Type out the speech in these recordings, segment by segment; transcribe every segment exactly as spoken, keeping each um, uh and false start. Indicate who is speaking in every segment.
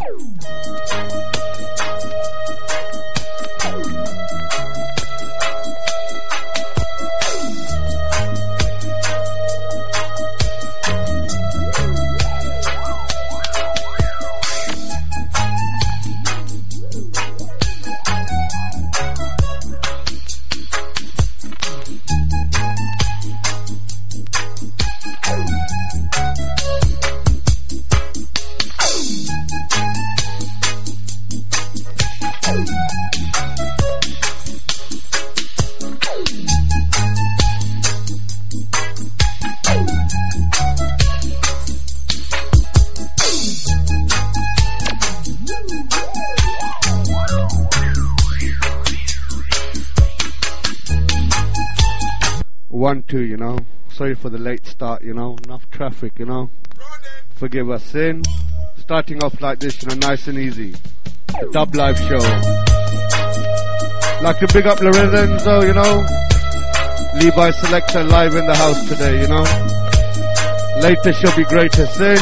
Speaker 1: One, two, you know. Sorry for the late start, you know. Enough traffic, you know. Forgive us sin. Starting off like this, you know, nice and easy. Dub live show. Like to big up Lorenzo, you know. Levi Selector live in the house today, you know. Later shall be greater sin.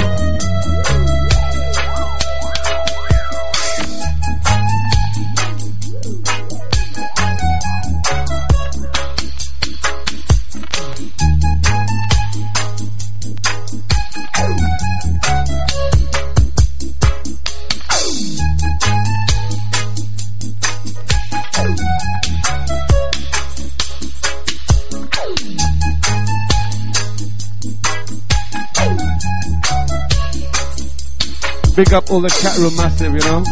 Speaker 1: Big up all the chat room massive, you know.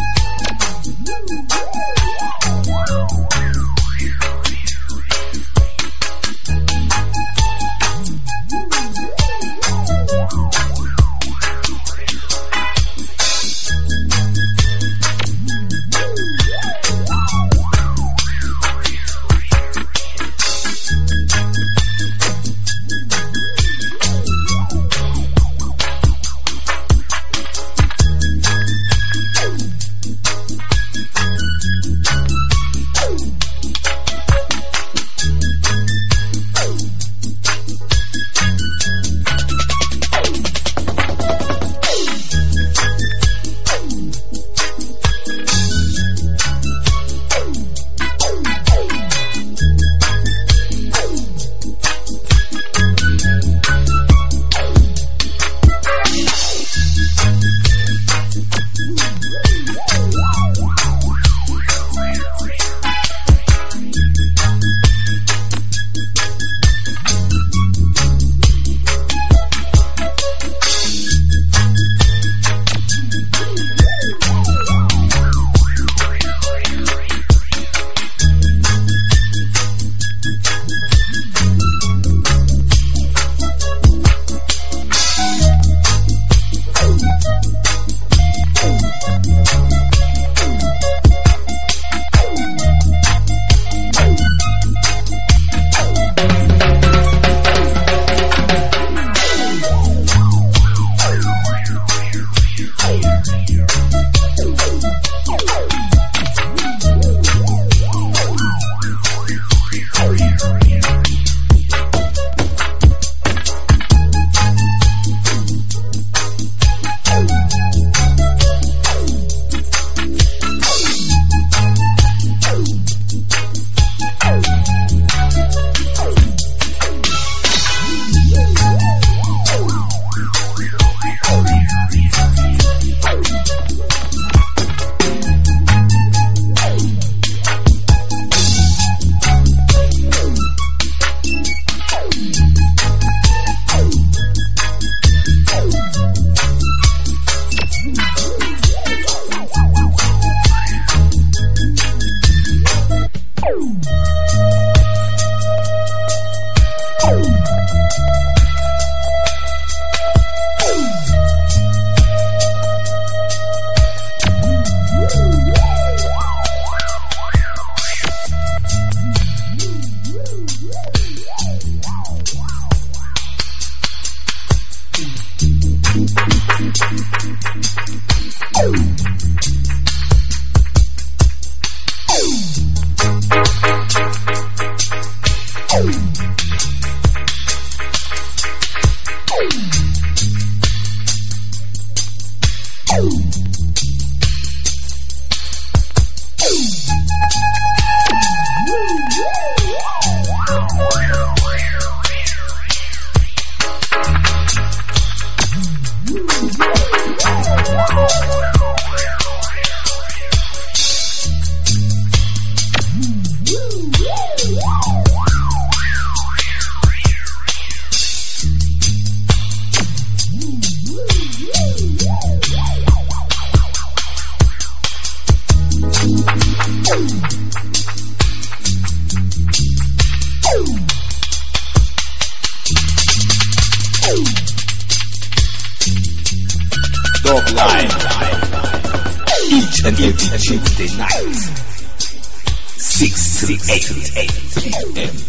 Speaker 2: each and every Tuesday night, six to eight p m,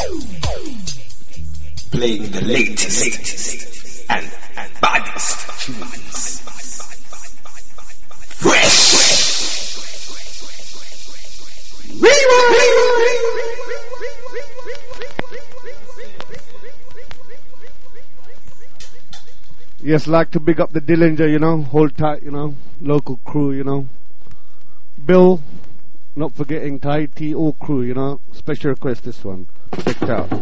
Speaker 2: playing the latest and baddest tunes. Fresh.
Speaker 1: Yes, like to big up the Dillinger, you know, hold tight, you know, local crew, you know. Bill, not forgetting Thai T O crew, you know, special request this one. Check it out.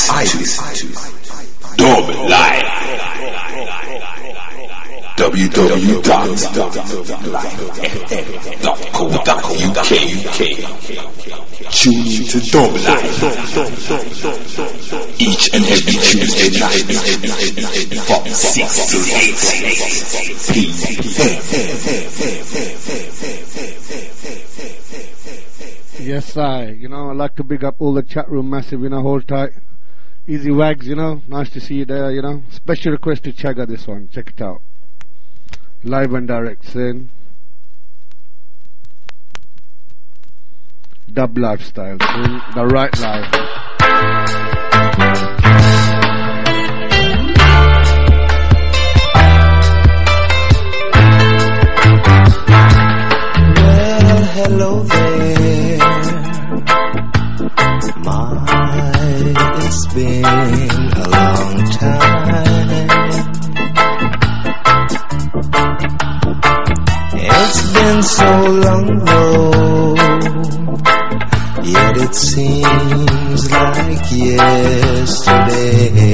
Speaker 2: listen to Dub Live. w w w dot live f m dot co dot u k. Tune in to Dub Live each and every Tuesday night from six to eight p m.
Speaker 1: Yes, I. You know, I'd like to big up all the chat room massive, you know, hold tight. Easy Wags, you know, nice to see you there, you know. Special request to Chagga this one, check it out. Live and direct, sin. Dub lifestyle, sin. The right life.
Speaker 3: Well, hello there. My, it's been a long time. It's been so long though, yet it seems like yesterday.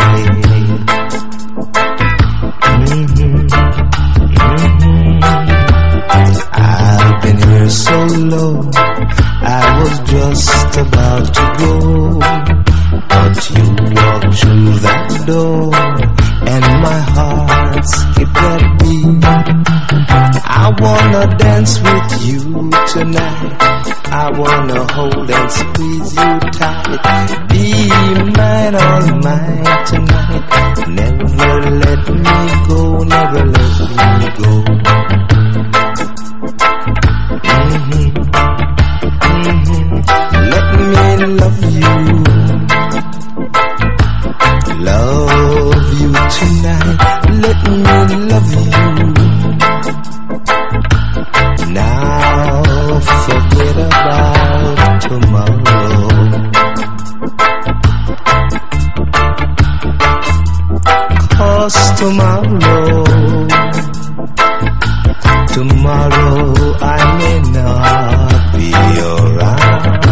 Speaker 3: Mm-hmm. Mm-hmm. I've been here so low, I was just about to go, but you walked through that door, and my heart skipped that beat. I wanna dance with you tonight, I wanna hold and squeeze you tight. Be mine, all mine tonight. Never let me go, never let me go. Mm-hmm. Mm-hmm. Let me love you, love you tonight. Let me love you. Now forget about tomorrow. Cause tomorrow, tomorrow I may not be around.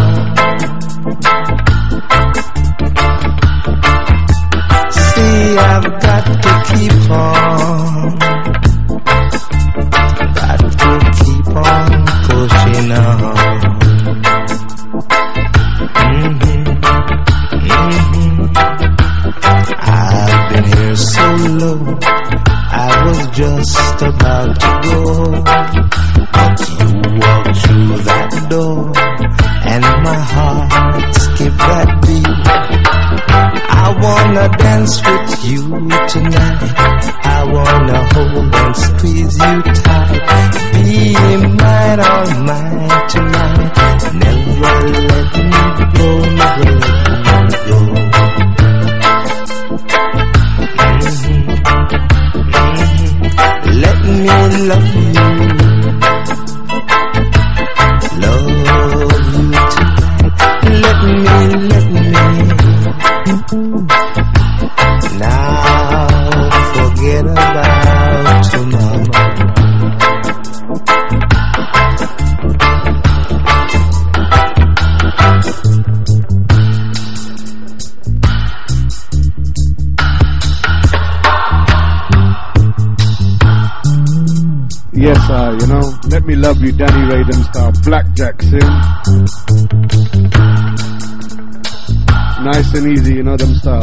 Speaker 3: See, I've got to keep on, got to keep on pushing on. Mm-hmm. Mm-hmm. I've been here so low, I was just about to go, but you walked through that door, and my heart skipped that beat. I wanna dance with you tonight, I wanna hold and squeeze you tight. Be mine, all mine tonight. Never let me go, never let me go. Mm-hmm. Mm-hmm. Let me love you, love you tonight. Let me, let me. Now forget about tomorrow.
Speaker 1: Yes, uh, you know, let me love you, Danny Ray, them style. Black Jackson. Nice and easy, you know, them style.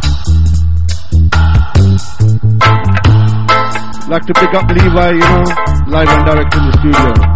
Speaker 1: Like to pick up Levi, you know, live and direct in the studio.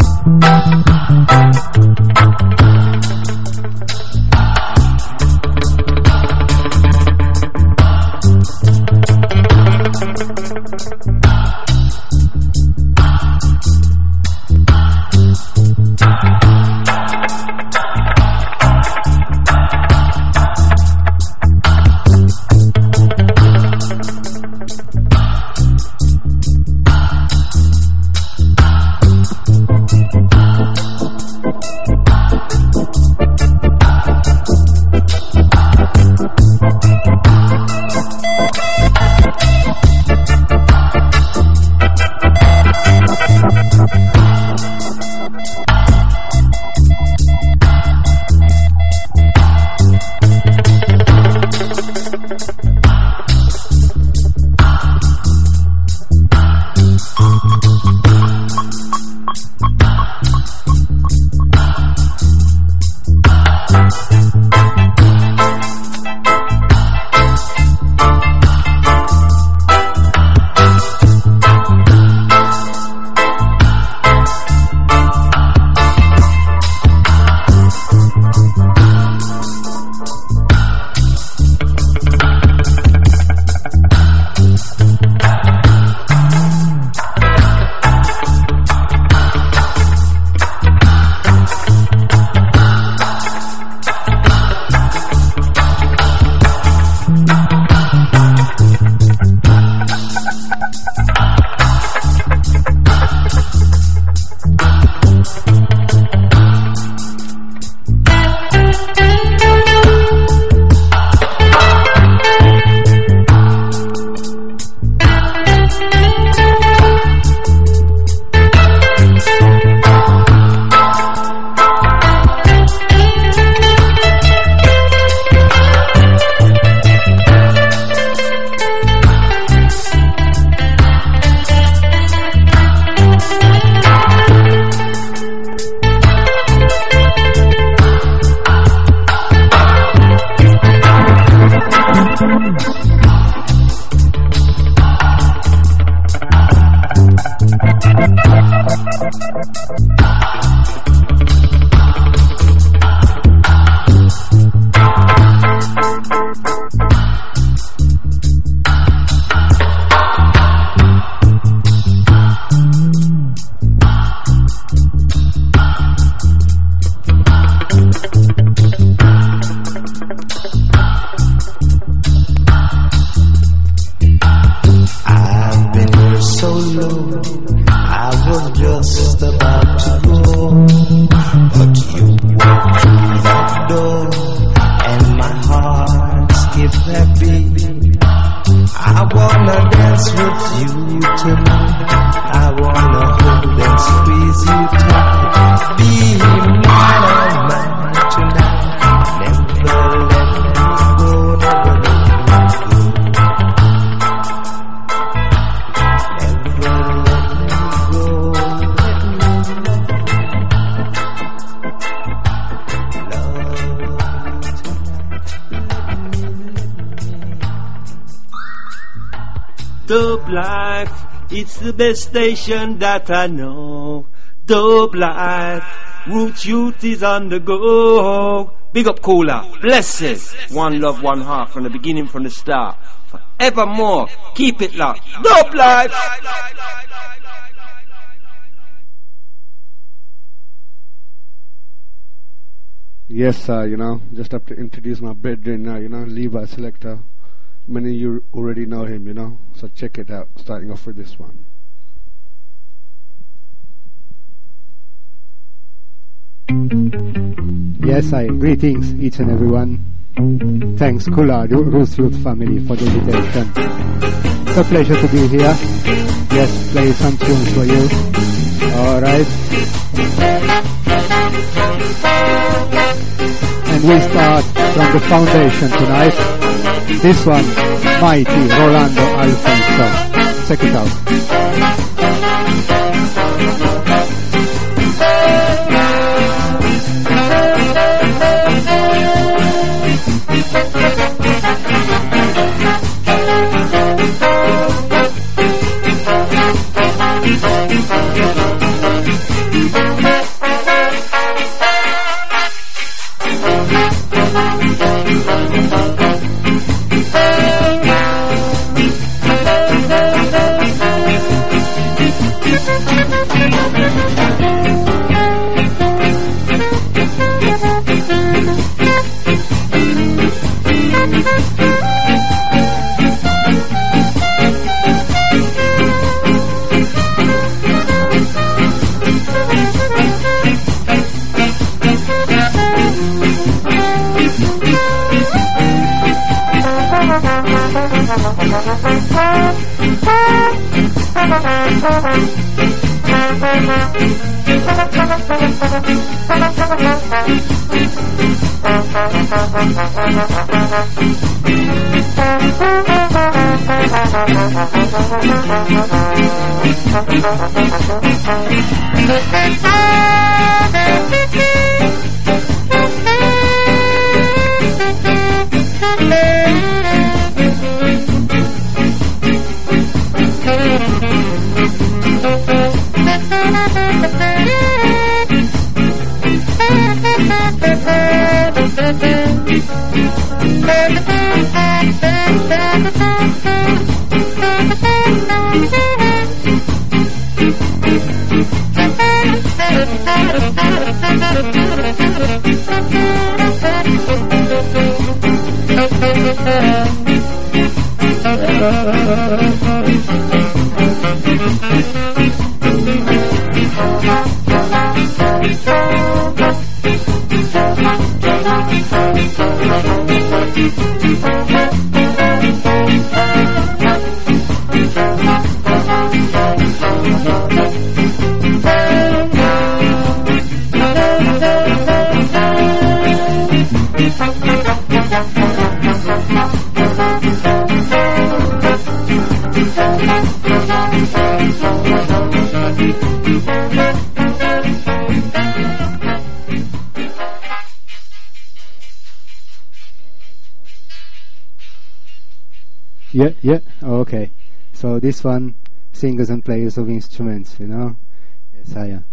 Speaker 4: Dope Life, it's the best station that I know. Dope Life, Roots Youth is on the go. Big up Cooler, blessings. One love, one heart from the beginning, from the start. Forevermore, keep it locked. Dope Life.
Speaker 1: Yes, sir, you know, just have to introduce my brethren now, you know, Levi Selector. Many of you already know him, you know, so check it out, starting off with this one.
Speaker 5: Yes, I greetings each and everyone. Thanks Kula, Roots Youth family, for the invitation. It's a pleasure to be here. Yes, play some tunes for you. Alright. And we start from the foundation tonight. This one, Mighty Rolando Alfonso. Check it out.
Speaker 6: Thank you.
Speaker 5: Yeah, yeah, oh, okay. So this one, singers and players of instruments, you know? Yes, I am.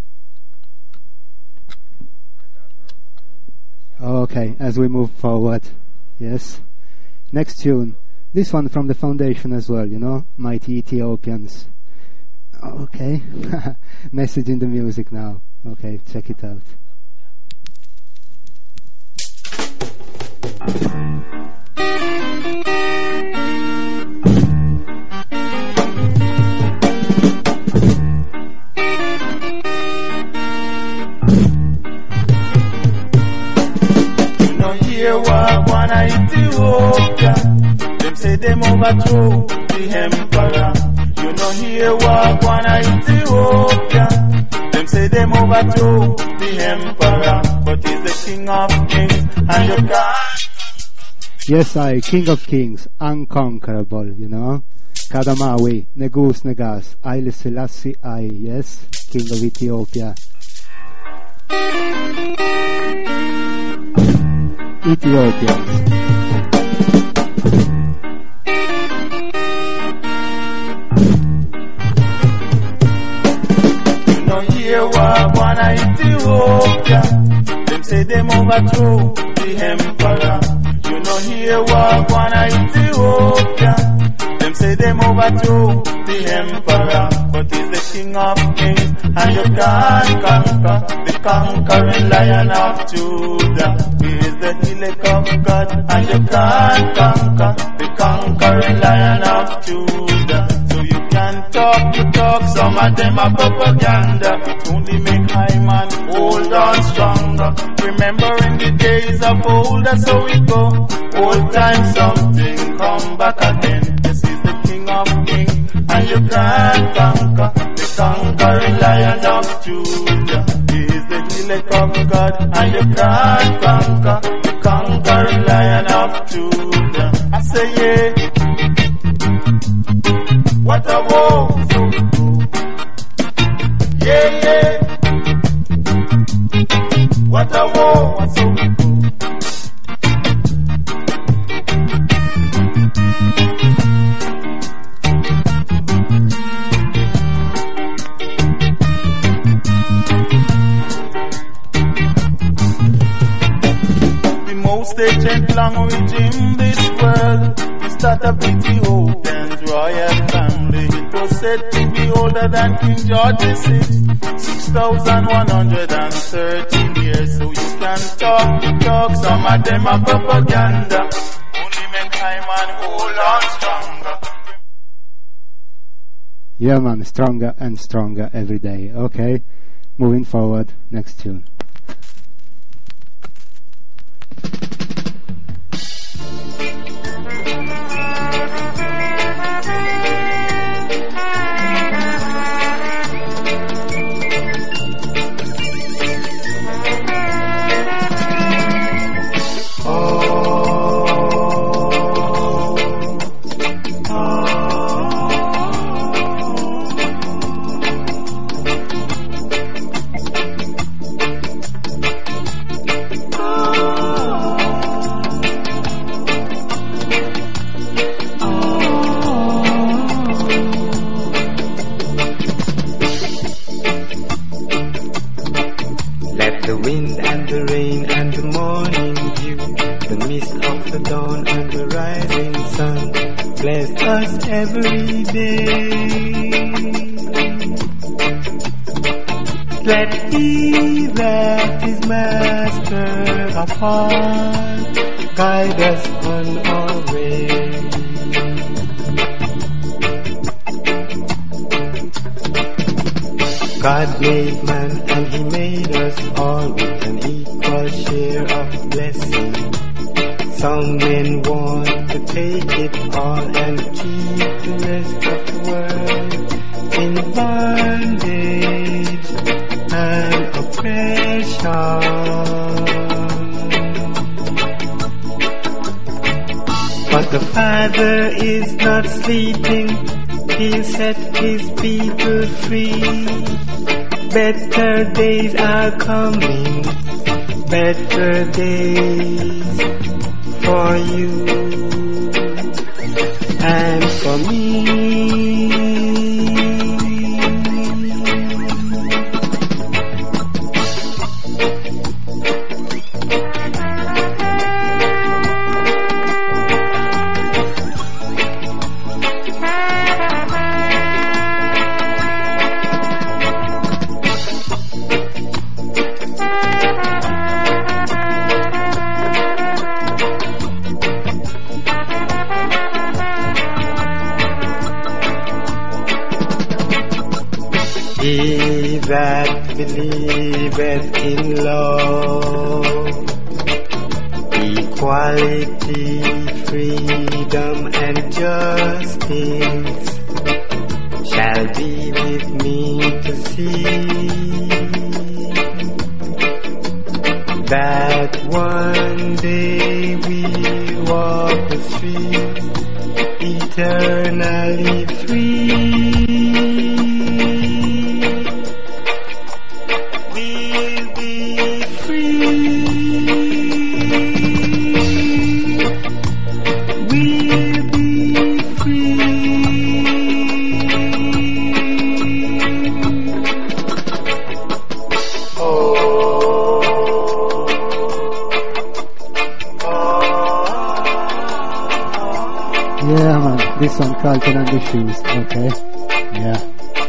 Speaker 5: Okay, as we move forward, yes. Next tune, this one from the foundation as well, you know? Mighty Ethiopians. Okay, message in the music now. Okay, check it out.
Speaker 6: Hear what one Ethiopia. Them say them overthrow the emperor. You know hear what one Ethiopia. Them say them overthrow the emperor. But he's the king of kings and you can't.
Speaker 5: Yes, I, king of kings, unconquerable, you know. Kadamawi, Negus Negas, Haile Selassie I, yes, king of Ethiopia. Ethiopians.
Speaker 6: You know hear what one Ethiopia. Them say them overthrow the emperor. You know hear what one Ethiopia. Them say them overthrow the emperor. But he's the king of kings and you can't conquer the conquering lion of Judah. He is the elect of God and you can't conquer the conquering lion of Judah. So you can talk, you talk, some of them are propaganda. It only make high man hold on stronger. Remember in the days of old, that's how we go. Old time something come back again. This is the king of kings and you can't conquer the conquering lion of Judah. He is the elect of God and you can't conquer the conquering lion of Judah. I say yeah, what a war. Yeah, yeah, what a war. So ancient language in this world is that of Ethiopians royal family. It was said to be older than King George the sixth, six thousand one hundred thirteen years. So you can talk the talk, some of them are propaganda. Only make time and hold on stronger.
Speaker 5: Yeah man, stronger and stronger every day. Okay, moving forward, next tune.
Speaker 3: Every day, let he that is master apart guide us on our way. God made man and he made us all with an equal share of blessing. Some men want to take it all and keep the rest of the world in bondage and oppression. But the Father is not sleeping, He'll set His people free. Better days are coming, better days for you and for me. He that believeth in love, equality, freedom, and justice shall be with me to see that one day we walk the street eternally free.
Speaker 5: Yeah, man. This one, Carlton and the Shoes. Okay. Yeah.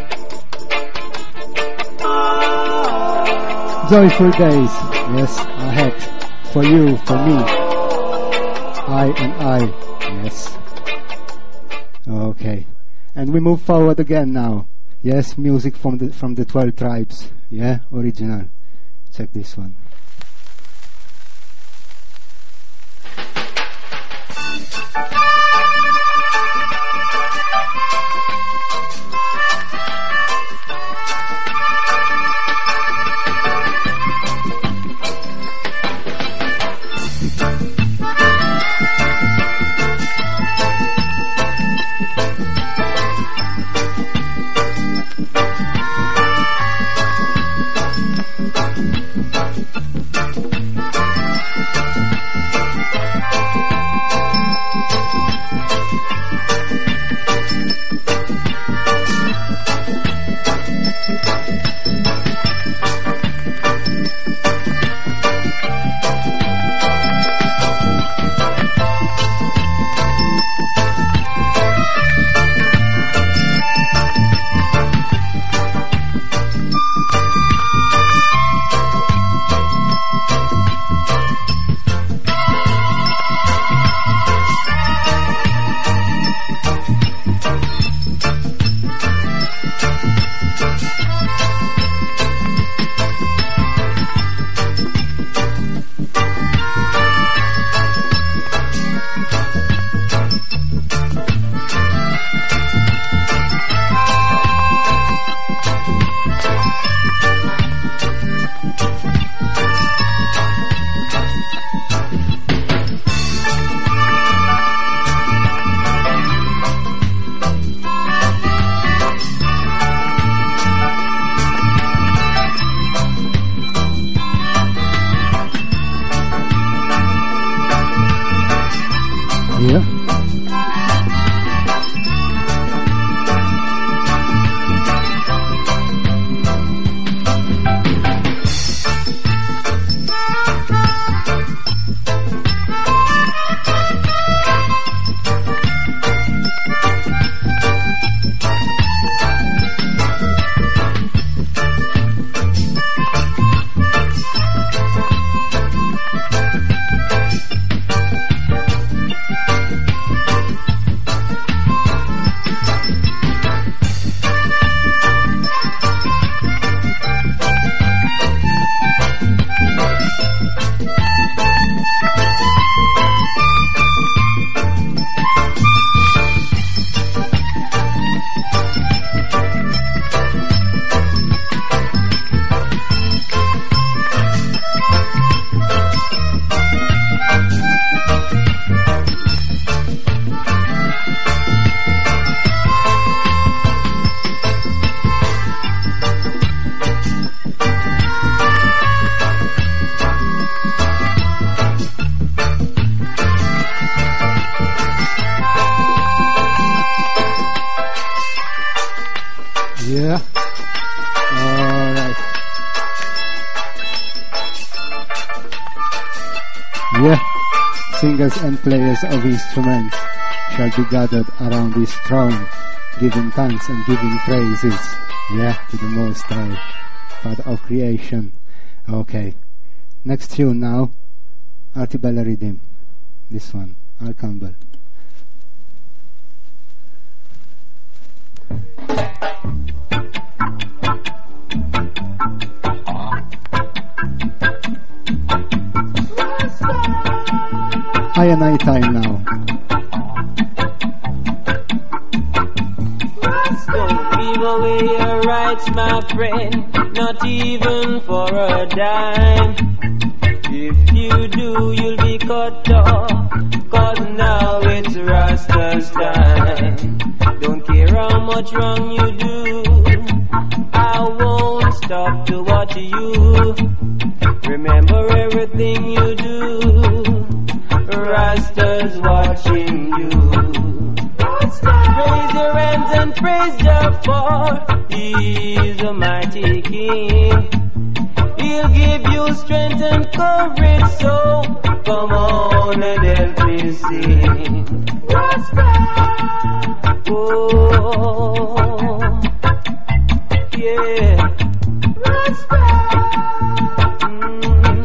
Speaker 5: Joyful days. Yes, ahead. For you, for me. I and I. Yes. Okay. And we move forward again now. Yes, music from the from the twelve tribes. Yeah, original. Check this one. Yeah, singers and players of instruments shall be gathered around this throne, giving thanks and giving praises, yeah, to the Most High, Father of creation. Okay, next tune now, Artibella Rhythm, this one, Al Campbell. I and I time now.
Speaker 7: Don't give away your rights, my friend, not even for a dime. If you do, you'll be cut off, cause now it's Rasta's time. Don't care how much wrong you do, I won't stop to watch you. Remember everything you do, Rasta's watching you. Raise your hands and praise Jah, for He's a mighty King. He'll give you strength and courage, so come on and help me sing. Rasta! Oh, yeah. Rasta! Mm.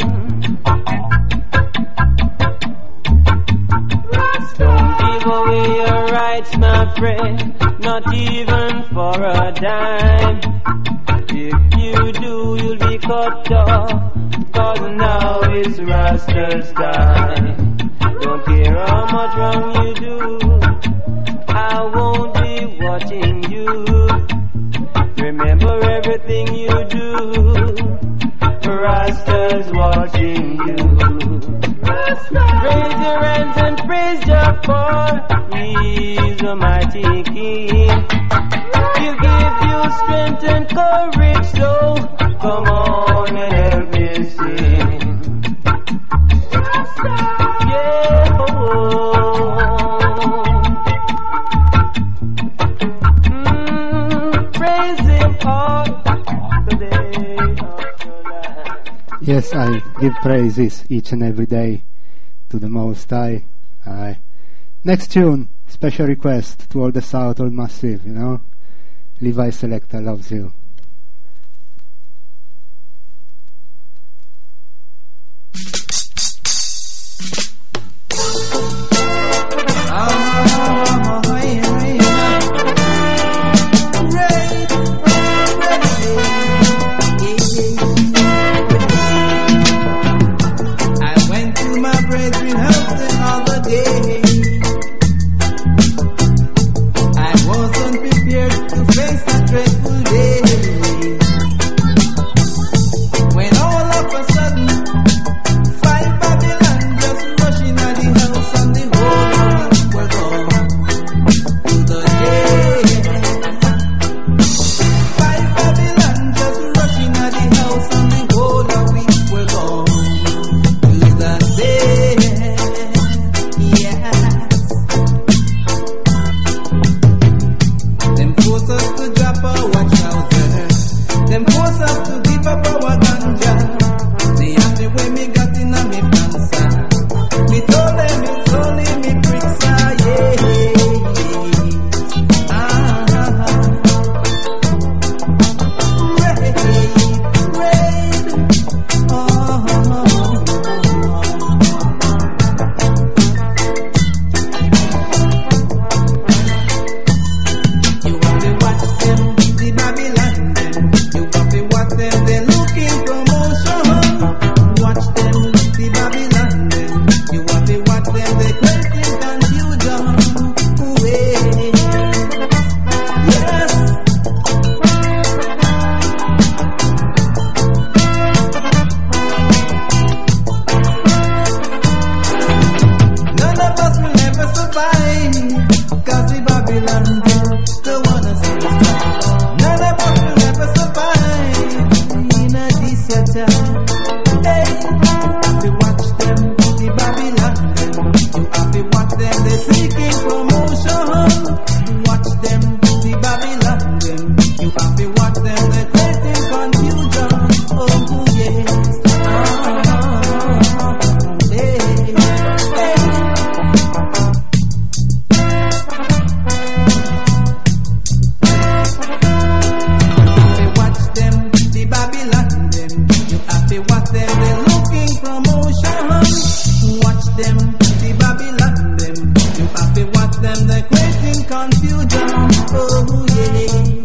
Speaker 7: Don't give away your rights, my friend, not even for a dime. If you do, you'll be cut off, cause now it's Rasta's time. Don't care how much wrong you do, I won't be watching you. Remember everything you do, Rasta's watching you. Raise your hands and praise Jah, for He's a mighty King. He'll give you strength and courage, so come on and help me sing. Yeah, oh. Mm, praise Him all the day of your life.
Speaker 5: Yes, I give praises each and every day to the Most High. Aye. Next tune, special request to all the Southall Massive, you know. Levi Selector loves you.
Speaker 8: I went to my brethren house the other day. I wasn't prepared to face a dreadful day. When all of a sudden, five Babylon just rushing at the house and the whole world was on to the day. Five Babylon just rushing at the house and the whole of it was on to the day. Yes. Them force us to drop our watch trousers. Them force us to give up our ganja. They asked me when me got in a me panza. Me told them it's only me bricks, ah, yeah. Ah, ah, ah. Raid, raid. Oh, oh, oh, you want to watch them, the Babylon them. You want to watch them, they looking promotion. Watch them, the Babylon them. You want to watch them, they creating confusion. Wait, yes. None of us will ever survive, cause the Babylon them, they wanna see us die. None of us will ever survive in a decent time. Hey, you have to watch them, the Babylon them. You have to watch them, they seeking promotion. Watch them, the Babylon them. You have to watch them, they creating confusion. Oh yes, ah, hey. confusion. Oh yeah.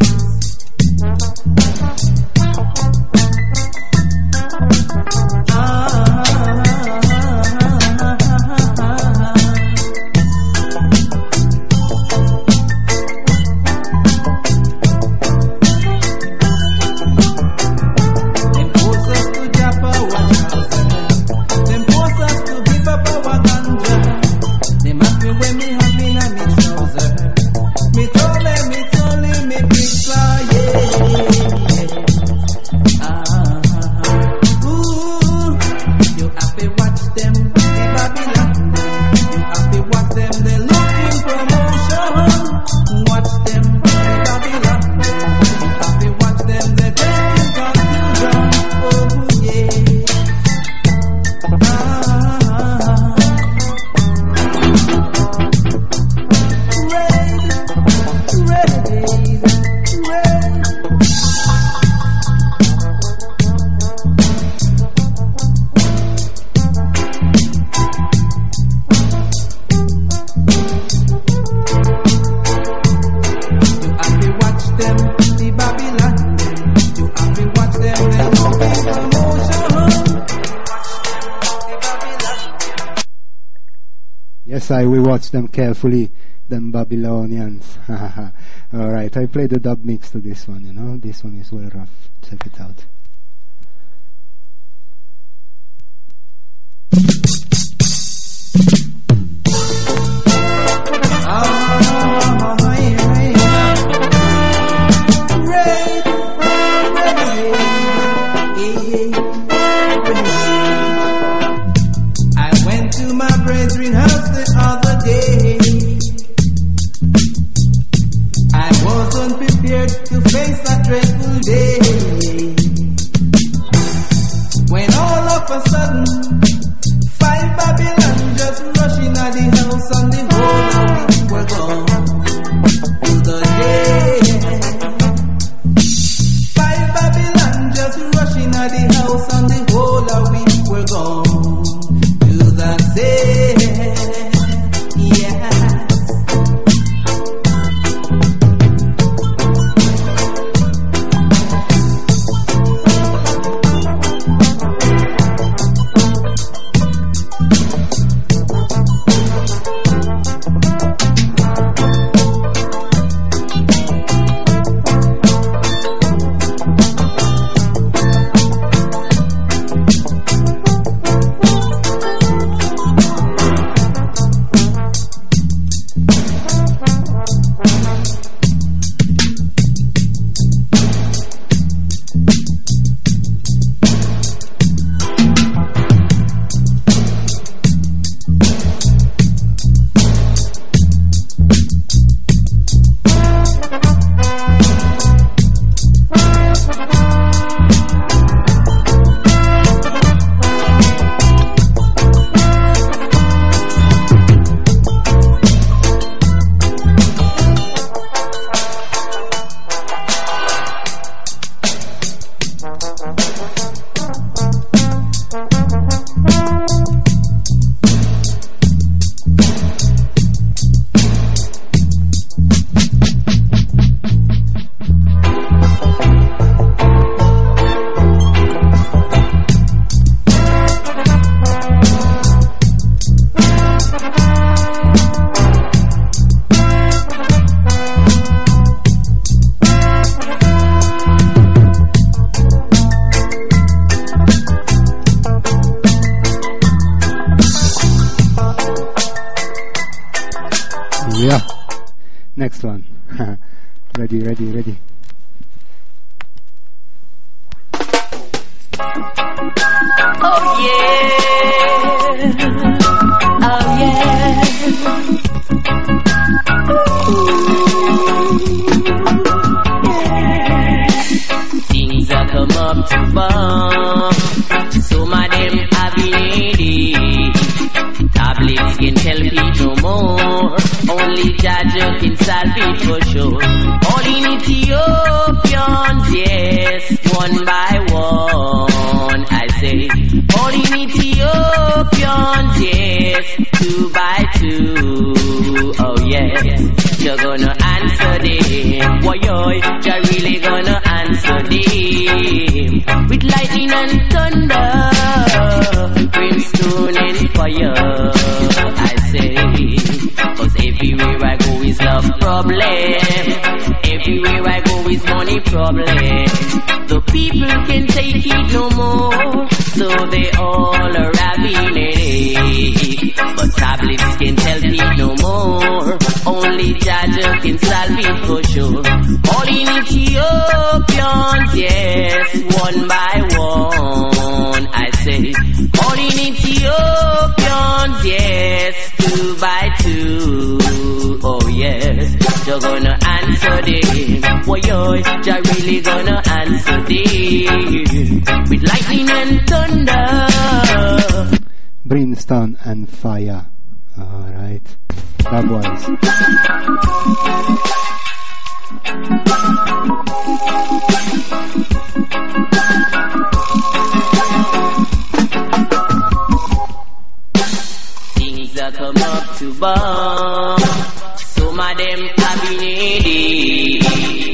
Speaker 5: I will watch them carefully, them Babylonians. Alright, I played the dub mix to this one, you know. This one is well rough. Check it out.
Speaker 8: To face that dreadful day, when all of a sudden five Babylon just rushing at the house and the whole of it were gone to the day. Five Babylon just rushing at the house and the whole of it were gone to the day. Yeah.
Speaker 5: Next one. Ready, ready, ready.
Speaker 9: Oh yeah, oh yeah. Things are come up to bomb. Some of them have been lady. Tablets can tell it no more. Only Jaja can solve it for sure. All in Ethiopians, yes, one by one, I say. All in Ethiopians, yes, two by two. Oh yes, you're gonna answer them. Why you're really gonna answer them with lightning and thunder, brimstone and fire. I say, cause everywhere I go is love problem. Everywhere I go is money problem. The people can take it no more, so they all are having it. But tablets can help it no more. Only Jaja can solve it for sure. All in Ethiopians, yes, one by one. I say, all in Ethiopians, yes, two by two. Oh yes, you're gonna answer them. Why you're really gonna answer them with lightning and thunder,
Speaker 5: brimstone and fire. Alright, that was
Speaker 9: things that come up to bomb. Some of them have been needy.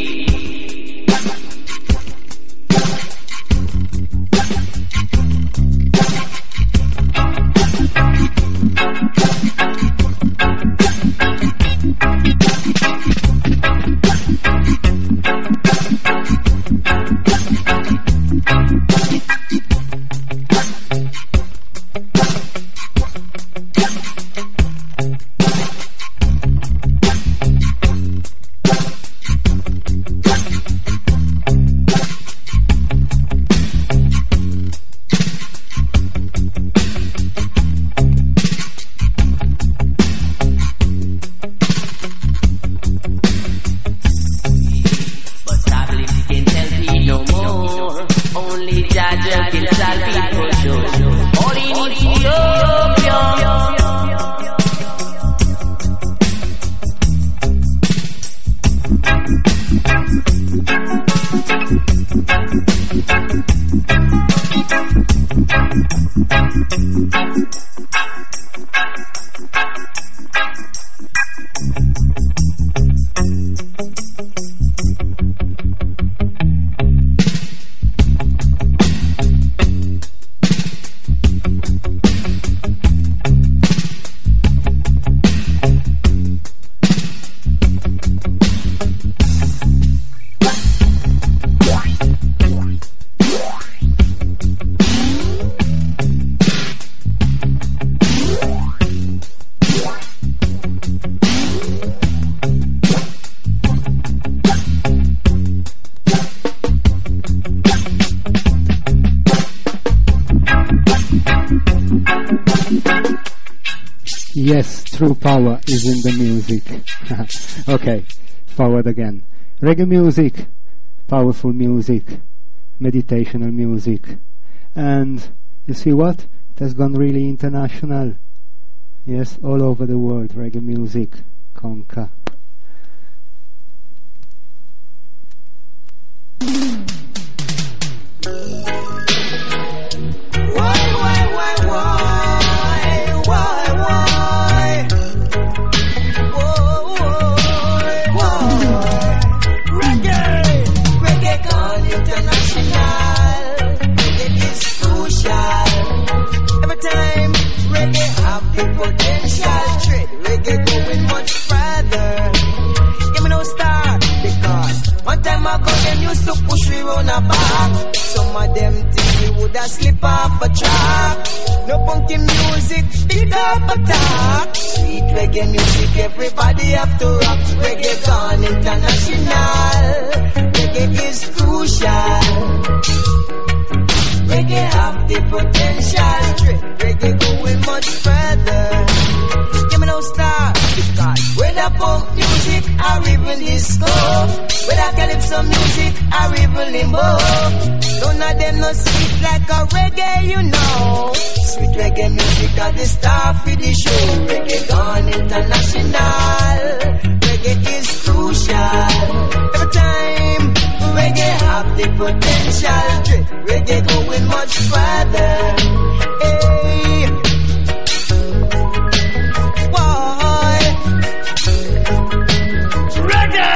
Speaker 5: Yes, true power is in the music. Okay, forward again. Reggae music, powerful music, meditational music. And you see what? It has gone really international. Yes, all over the world, reggae music, conca.
Speaker 8: Some of them think we woulda slip off a track. No funky music, big up attack. Sweet reggae music, everybody have to rock. Reggae gone international. Reggae is crucial. Reggae have the potential. Reggae going much further. Give me no star, because whether punk music or even disco, whether calypso music or even limbo, none of them no sweet like a reggae, you know. Sweet reggae music are the star for the show. Reggae gone international. Reggae is crucial. Every time reggae have the the potential. Reggae going much further. Hey, boy. Reggae!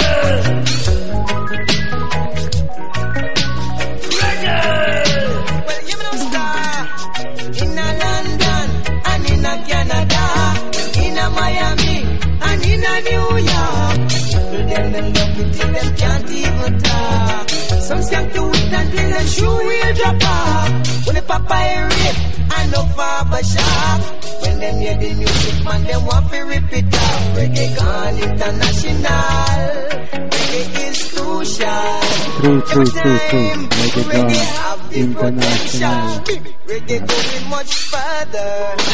Speaker 8: Reggae! Well, you know, star in a London and in a Canada, in a Miami and in a New York. To them, them love it till them can't even talk. Some skank to it until the shoe will drop off. When the papa hear it, I know barber shop. When them hear the music, man, them want to rip it off. Reggae gone international. Reggae is crucial.
Speaker 5: True, true, true, true. Reggae gone international.
Speaker 8: Reggae going much further.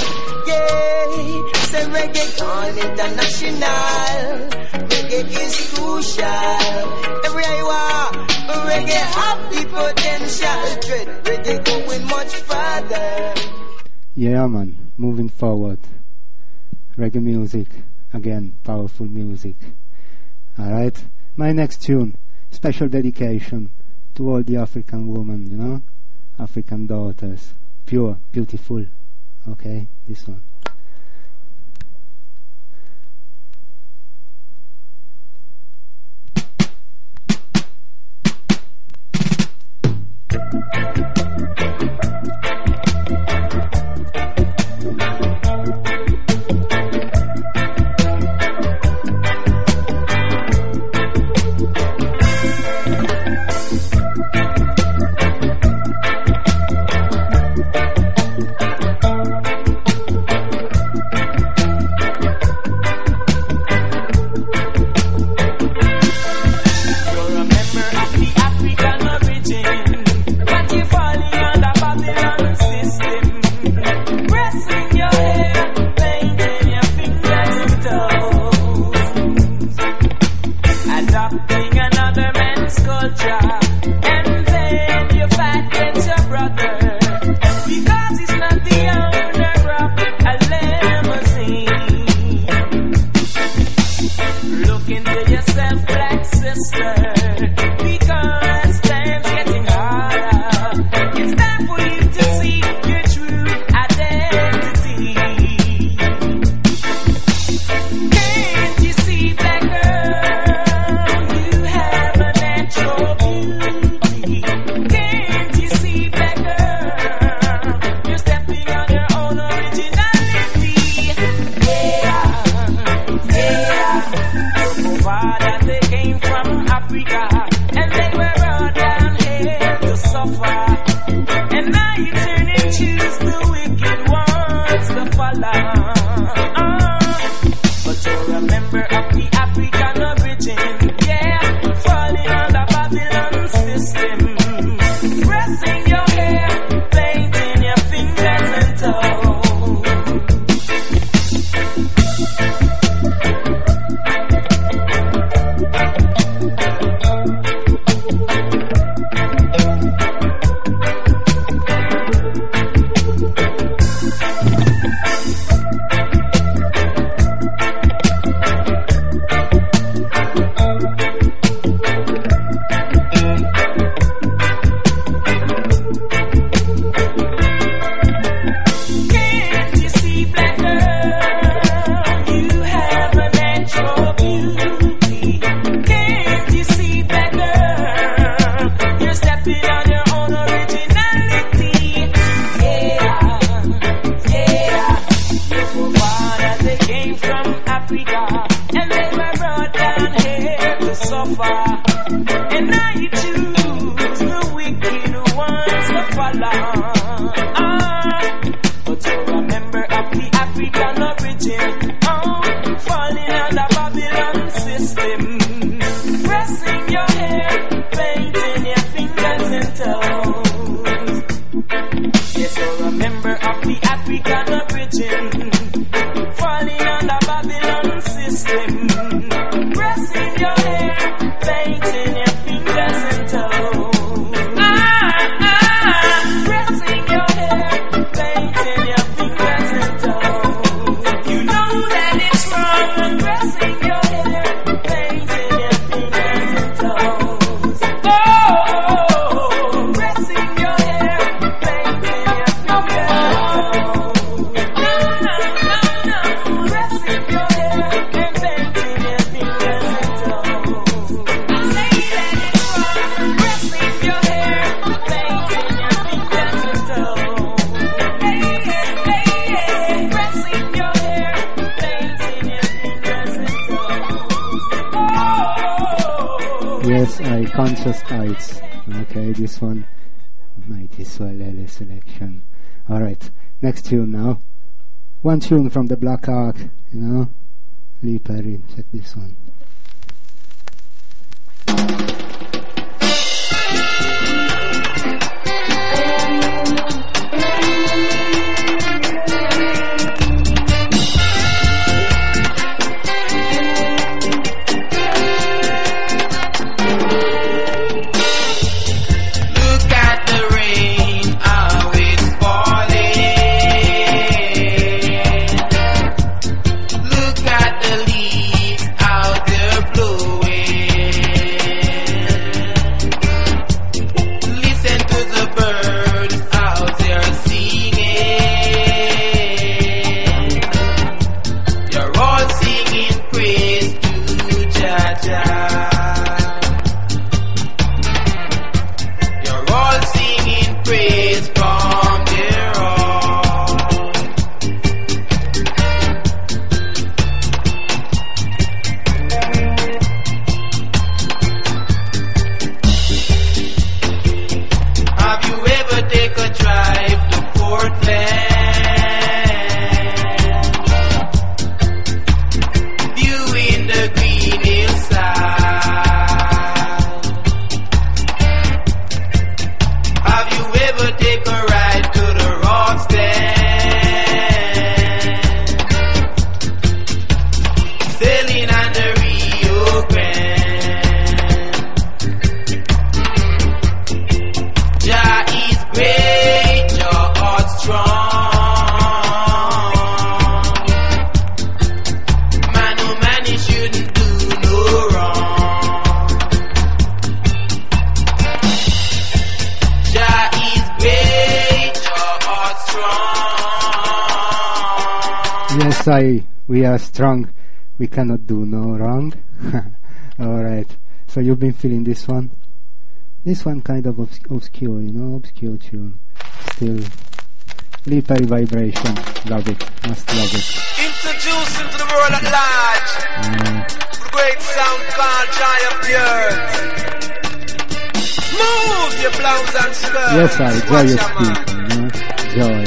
Speaker 8: Yeah, say reggae gone international. Reggae is crucial. Everywhere you are, reggae have the potential. Reggae going much further.
Speaker 5: Yeah, man, moving forward. Reggae music, again, powerful music. Alright, my next tune, special dedication to all the African women, you know, African daughters, pure, beautiful. Okay, this one.
Speaker 8: Oh!
Speaker 5: Yes, I Conscious Heights. Okay, this one. Mighty Swell L A selection. Alright, next tune now. One tune from the Black Ark, you know. Lee Perry, check this one. I, we are strong, we cannot do no wrong. Alright, so you've been feeling this one? This one kind of obs- obscure, you know, obscure tune. Still, Lee Perry Vibration, love it, must love it.
Speaker 10: Introduce into the world at large, mm. the great sound called Joy of the Earth. Move your blouse and skirt.
Speaker 5: Yes, I, joyous people, you know, joy.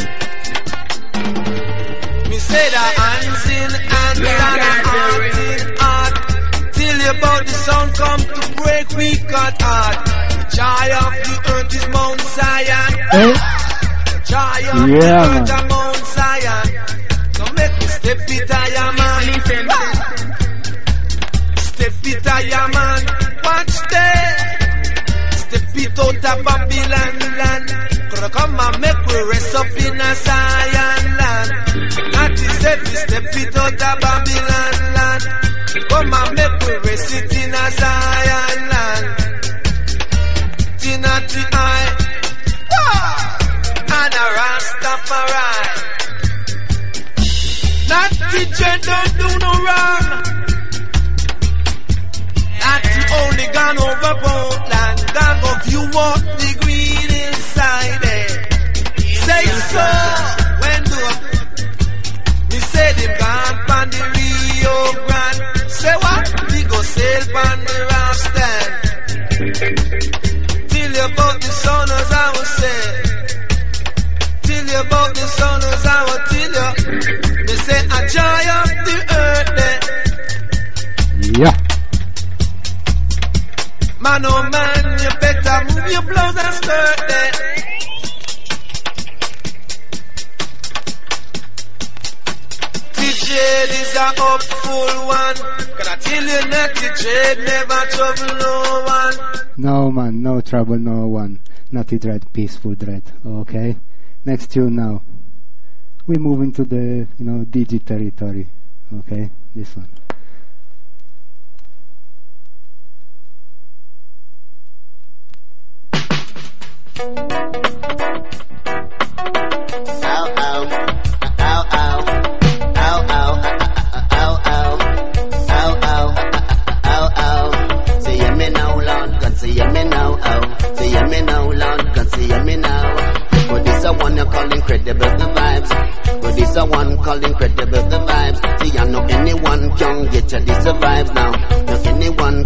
Speaker 10: Me say that hands in hands and heart in heart. Till about the sound come to break we cut heart. The joy of the earth is Mount Zion.
Speaker 5: Eh?
Speaker 10: The joy of
Speaker 5: yeah,
Speaker 10: the earth is Mount Zion. So make me step it higher man. Step it higher man. Watch that. Step it out of Babylon land. Gonna come and make we rest up in a Zion land. Not the step, step it out of Babylon land. Come and make we rest it in a Zion land. Tina the eye, and a Rastafari. Not the dread don't do no wrong. Not the only gone over Portland. Gone go view up the green inside it. Say so, when do me say them gone pan the Rio Grande. Say what? We go sail pan the raft stand. Till you about the sun as I will say. Till you about the sun as I will tell you. They say a joy of the earth there.
Speaker 5: Yeah.
Speaker 10: Man oh man, you better move your blouse and skirt there. Trade is a hopeful one. Can I tell you that the trade never trouble no one?
Speaker 5: No man, no trouble no one. Naughty Dread, peaceful dread. Okay. Next tune now. We move into the, you know, digi territory. Okay, this one.
Speaker 11: Ow, ow, ow, ow. See me now, oh, see me now, Lord God, see me now. But this a one you call incredible the vibes. But this a one called incredible the vibes. See I know anyone can get you this vibes now. No anyone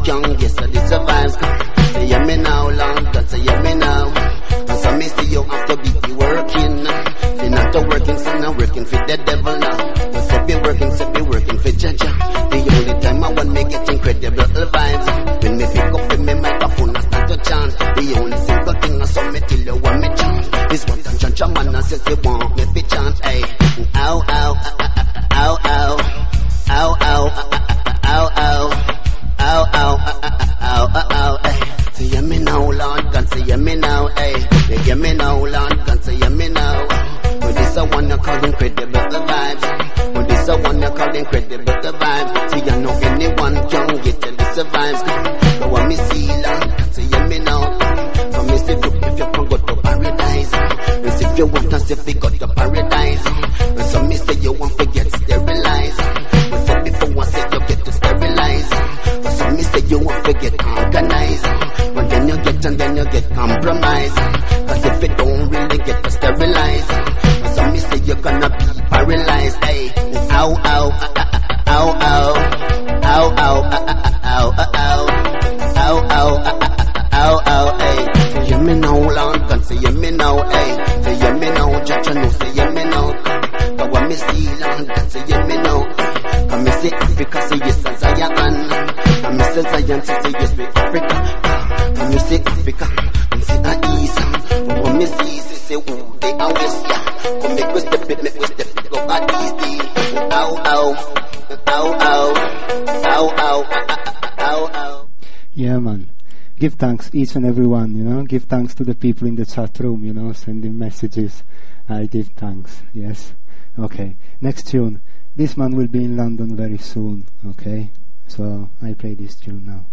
Speaker 11: young, yes, so this survives. Say hear me now, Lord God, say hear me now. And so me see you have to be working. Say not to working, so not working for the devil now. But say be working, say be working for Jaja. The only time I want me get incredible vibes. When me pick up in me microphone, I start to chant. The only simple thing I saw me till you want me chant. This what I'm chant, man, I says you want me to chant. Hey, ow, ow, ow, ow, ow, ow, ow, ow, ow, ow, ow, ow, hey. Say hear me now, Lord God, say hear me now, hey. They hear me now, Lord God, say hear me now. But this a one you call incredible vibes. But this a one you call incredible vibes. See you know anyone can get you the survives. But what me see, Lord God, say hear me now. Come me see if you if you can go to paradise. Me see if you want to see if you go to paradise. And so me say you want to get sterilized. But say before I say you get to sterilize. But so me say you want to get organized. But then you get and then you get compromised. Cause if you don't really get to sterilize, so me say you're gonna be paralyzed. Hey, ow, ow, ow, ow, ow, ow, ow, ow, ow, ow, ow, ow, ow, hey. Say hear me now, Lord God, say hear me now, hey. Say hear me now, Judge, you know, say hear me now. Cause what me see, Lord God, say hear me now. Cause me say Africa, say yes, as I am. And me say Zion, say yes, we Africa. Cause me say Africa, and say the East. When me see, say, say, ooh, they are west, yeah. Come make we step it, make we step it, go back easy. Ow, ow, ow, ow, ow, ow, ow, ow.
Speaker 5: Yeah, man. Give thanks, each and every one, you know. Give thanks to the people in the chat room, you know, sending messages. I give thanks, yes. Okay, next tune. This man will be in London very soon, okay? So, I play this tune now.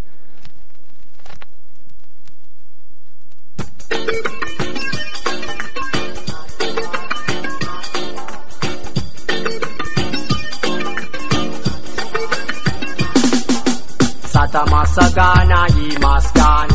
Speaker 12: Satamasagana ye must gone.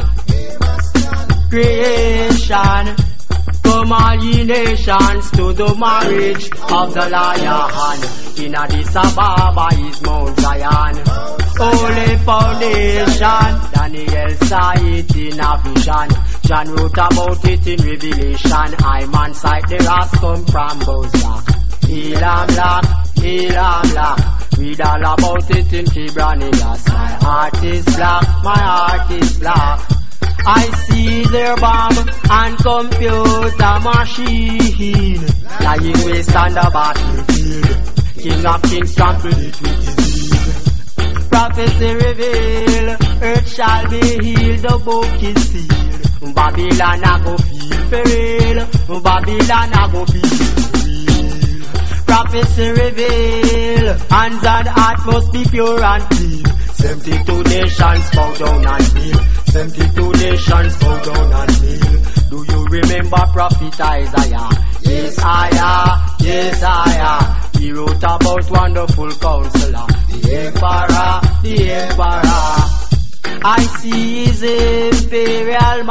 Speaker 12: Creation, come all ye nations to the marriage of the Lion. In Addis Ababa is Mount Zion. Holy foundation, Daniel saw it in a vision. John wrote about it in Revelation. I man sight the rest come from Bozak. Elam Black, Elam Black. Read all about it in Kibranidas. My heart is black, my heart is black. I see their bomb and computer machine lying waste on the battlefield. King of kings trampled it with disease. Prophecy reveal, earth shall be healed, the book is sealed. Babylon a go feel peril, Babylon a go feel real. Prophecy reveal, hands and heart must be pure and clean. Seventy-two nations bow down and kneel. Seventy-two nations bow down and kneel. Do you remember Prophet Isaiah? Yes, Isaiah, yes, Isaiah. He wrote about wonderful counselor, the emperor, the emperor. I see his imperial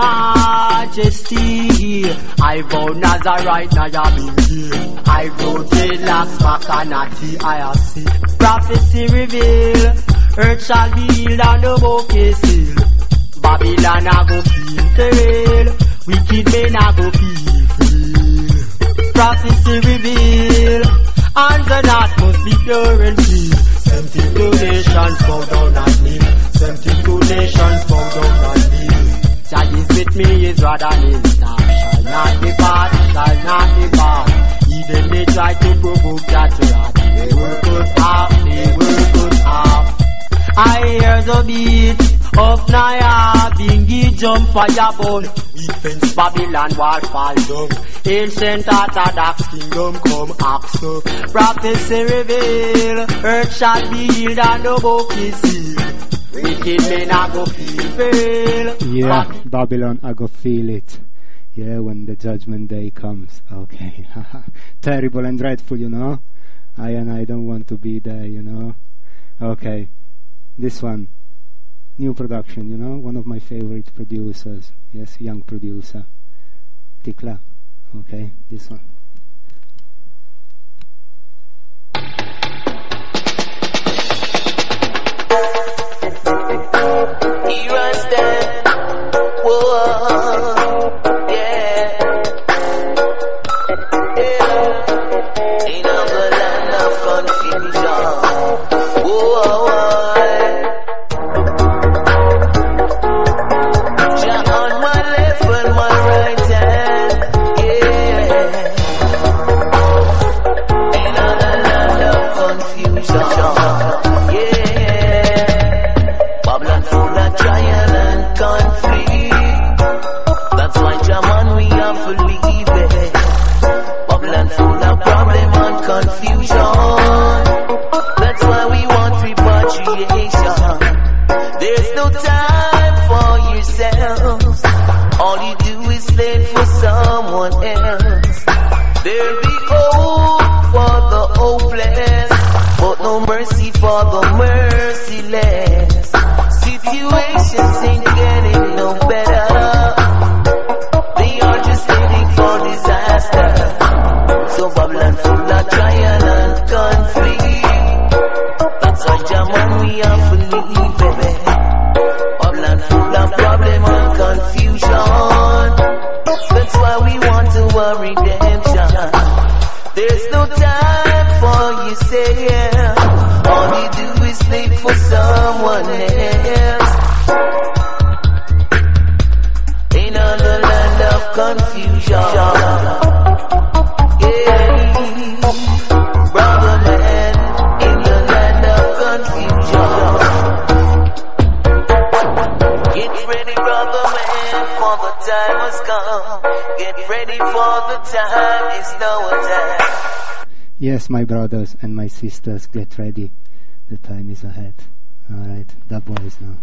Speaker 12: majesty. I vow Nazarite, now you been here. I wrote it last Macanati, I have seen. Prophecy reveal, earth shall be healed and the book is sealed. Babylon a go feel peril, wicked men a go feel free. Prophecy reveal, and the north must be pure and clean. Seventy-two nations bow down and kneel. Seventy-two nations bow down and kneel. Jah is with me, his rod and his staff shall not depart, shall not depart. Even they try to provoke that wrath, they work us half, they work us half. I hear the beat of Naya, Bingi jump fireball. We fence Babylon wall fall down. Ancient Orthodox kingdom come ask up. Prophecy reveal, earth shall be healed and the book is sealed. Wicked men a go feel fail.
Speaker 5: Yeah, Babylon I go feel it. Yeah, when the judgment day comes. Okay. Terrible and dreadful, you know. I and I don't want to be there, you know. Okay. This one. New production, you know, one of my favorite producers. Yes, young producer. Tikla. Okay, this one.
Speaker 13: of trial and conflict. That's why Jaman we have to leave it. Babylon full of problem and confusion. That's why we want repatriation. There's no time for yourselves. All you do is slave for someone else. There'll be hope for the hopeless, but no mercy for the merciless. Situations ain't getting no better. They are just heading for disaster. So Babylon full of trial and conflict. That's why Jaman we have to leave, baby. Babylon full of problem and confusion. That's why we want to worry redemption. There's no time for you say yeah. All you do is live for someone else. In the land of confusion. Yeah, brother man, in the land of confusion. Get ready, brother man, for the time has come. Get ready for the time, it's now a time.
Speaker 5: Yes, my brothers and my sisters, get ready. The time is ahead. Alright, dub boys now.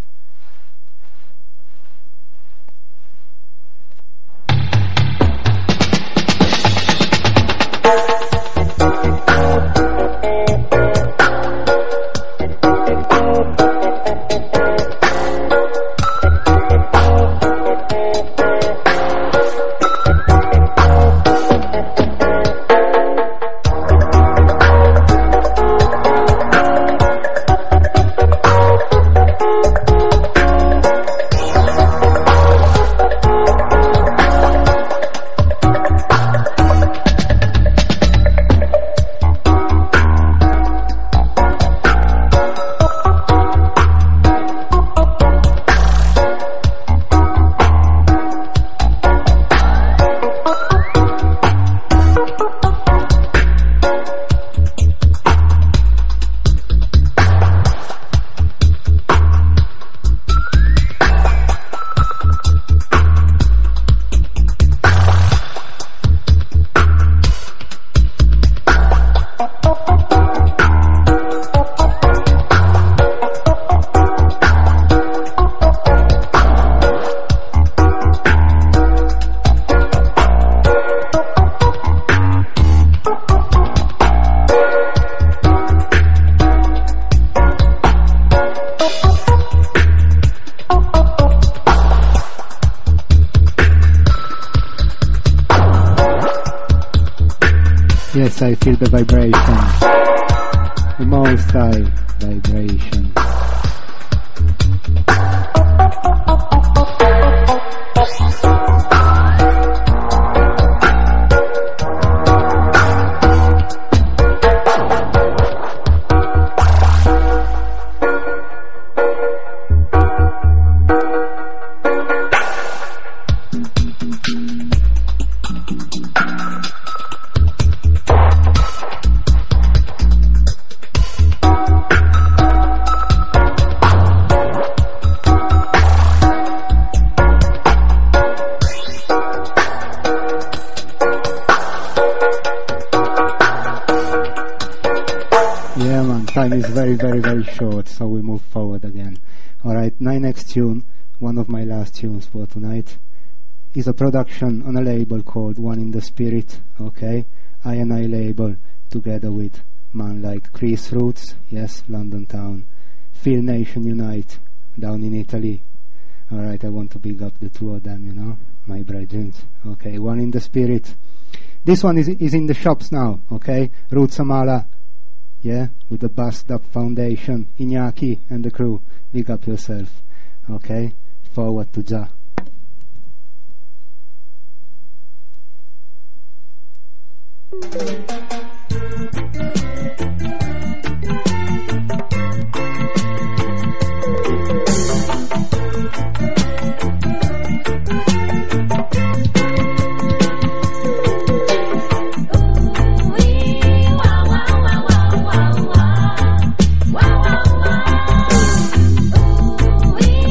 Speaker 5: Yes, I feel the vibration, the most high vibration. Time is very, very, very short, so we move forward again. Alright, my next tune, one of my last tunes for tonight, is a production on a label called One in the Spirit, okay? I and I label, together with man like Chris Roots, yes, London Town, Phil Nation Unite, down in Italy. Alright, I want to big up the two of them, you know, my brethren. Okay, One in the Spirit. This one is, is in the shops now, okay? Roots Amala. Yeah, with the Bust Up Foundation, Iñaki and the crew. Big up yourself. Okay, forward to Jah.
Speaker 14: Wow, wow, wow.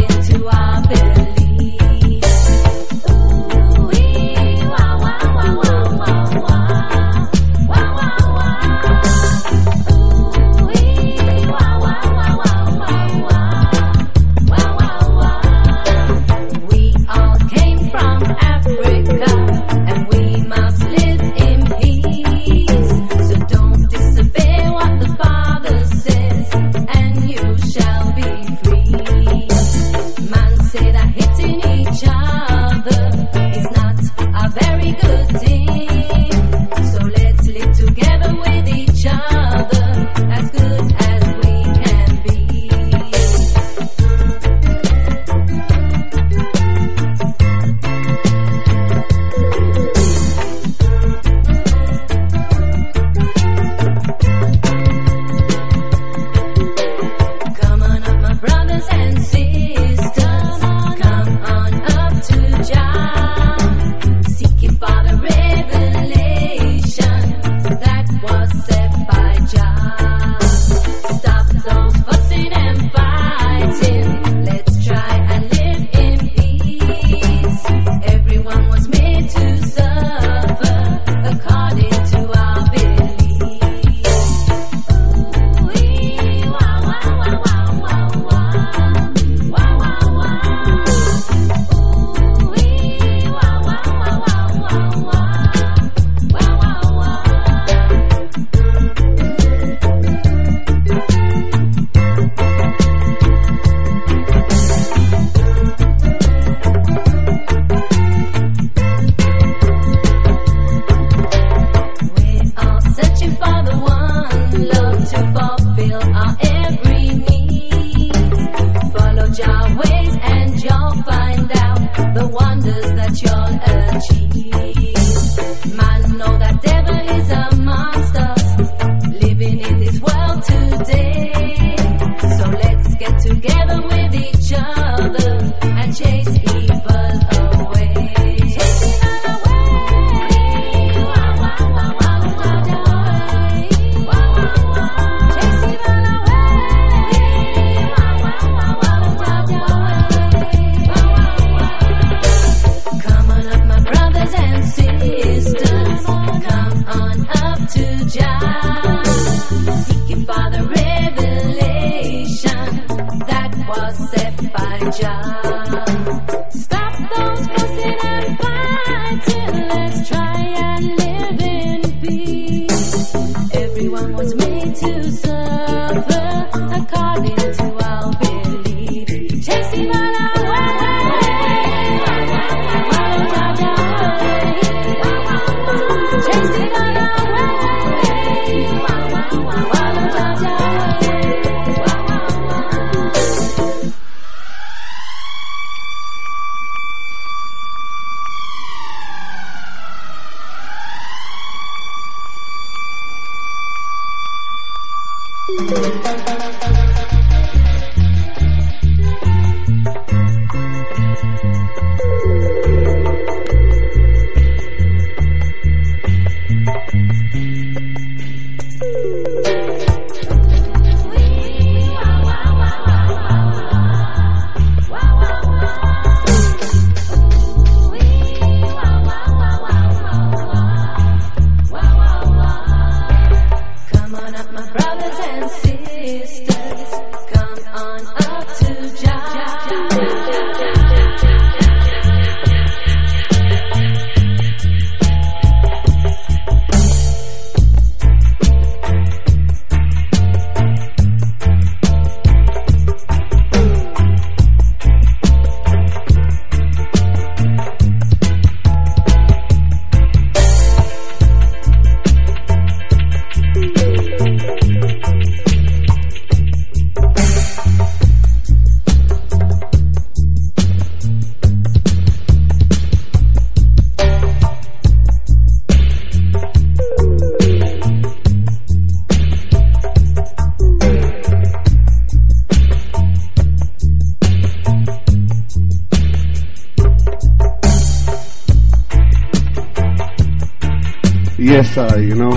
Speaker 1: Yes, sir, you know,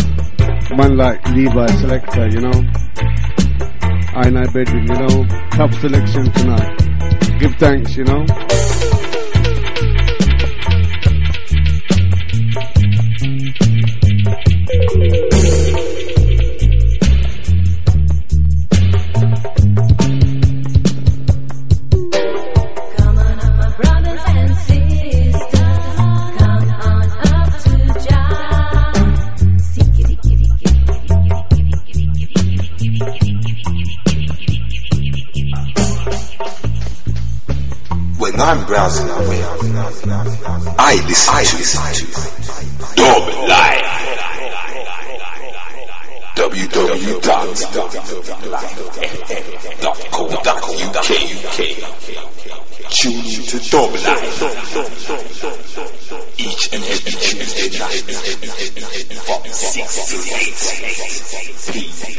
Speaker 1: man like Levi Selector, you know, I and I Bedouin, you know, top selection tonight. give thanks, you know.
Speaker 2: I'm browsing away. I listen, I listen to Dub Live. w w w dot live f m dot co dot u k. Tune in to Dub Live each and every Tuesday night from six to eight p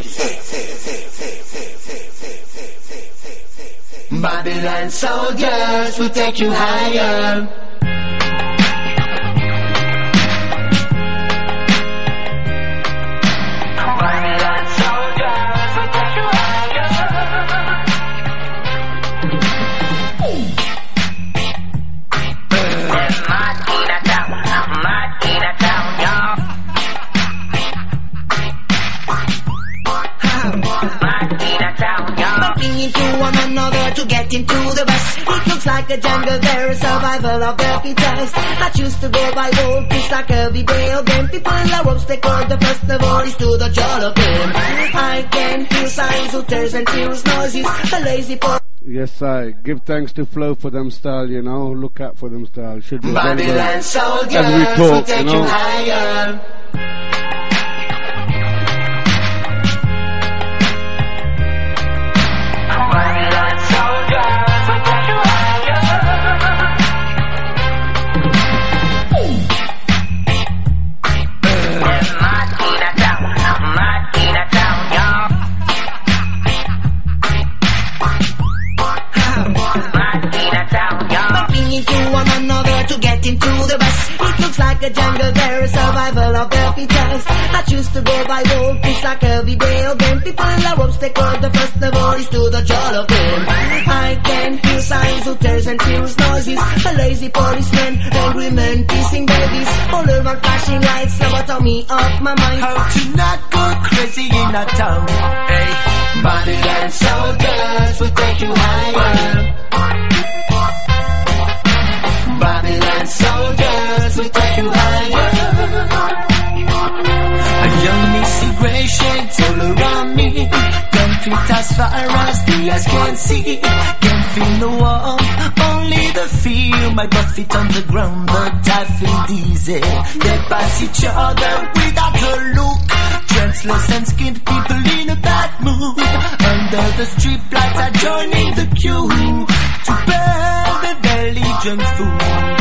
Speaker 2: m.
Speaker 8: Babylon soldiers will take you higher. Babylon soldiers will take you higher. Mad in a town, mad in a town, y'all. Mad in a town, y'all. Bumping into one another to get into the bus. It looks like a jungle there, survival of the fittest. That used to go by old piece like a video game. People are ropes, they call the festival is to the joy of them. I can hear signs of tears and tears noises. The lazy poor.
Speaker 1: Yes, I give thanks to Flow for them style, you know. Look out for them style. Should be
Speaker 8: Babylon soldiers
Speaker 1: as we talk,
Speaker 8: take
Speaker 1: you know.
Speaker 8: You higher. Into the bus, it looks like a jungle there, a survival of the fittest. That used to go by old piece like a video game. People are ropes, they call the festival is to the joy of them. I can hear signs of tears and tears noises. A lazy policeman, angry men kissing babies. All over flashing lights, lobotomy of my mind. How to not go crazy in a town. Hey, Babylon soldiers will take you higher. Babylon soldiers will take you higher. A young Missy Grey shades all around me. Conflict as far as the eyes can see. Can't feel no warmth, only the fear. My butt feet on the ground, but I feel dizzy. They pass each other without a look. Translucent skinned people in a bad mood. Under the street lights are joining the queue to burn the belligerent food.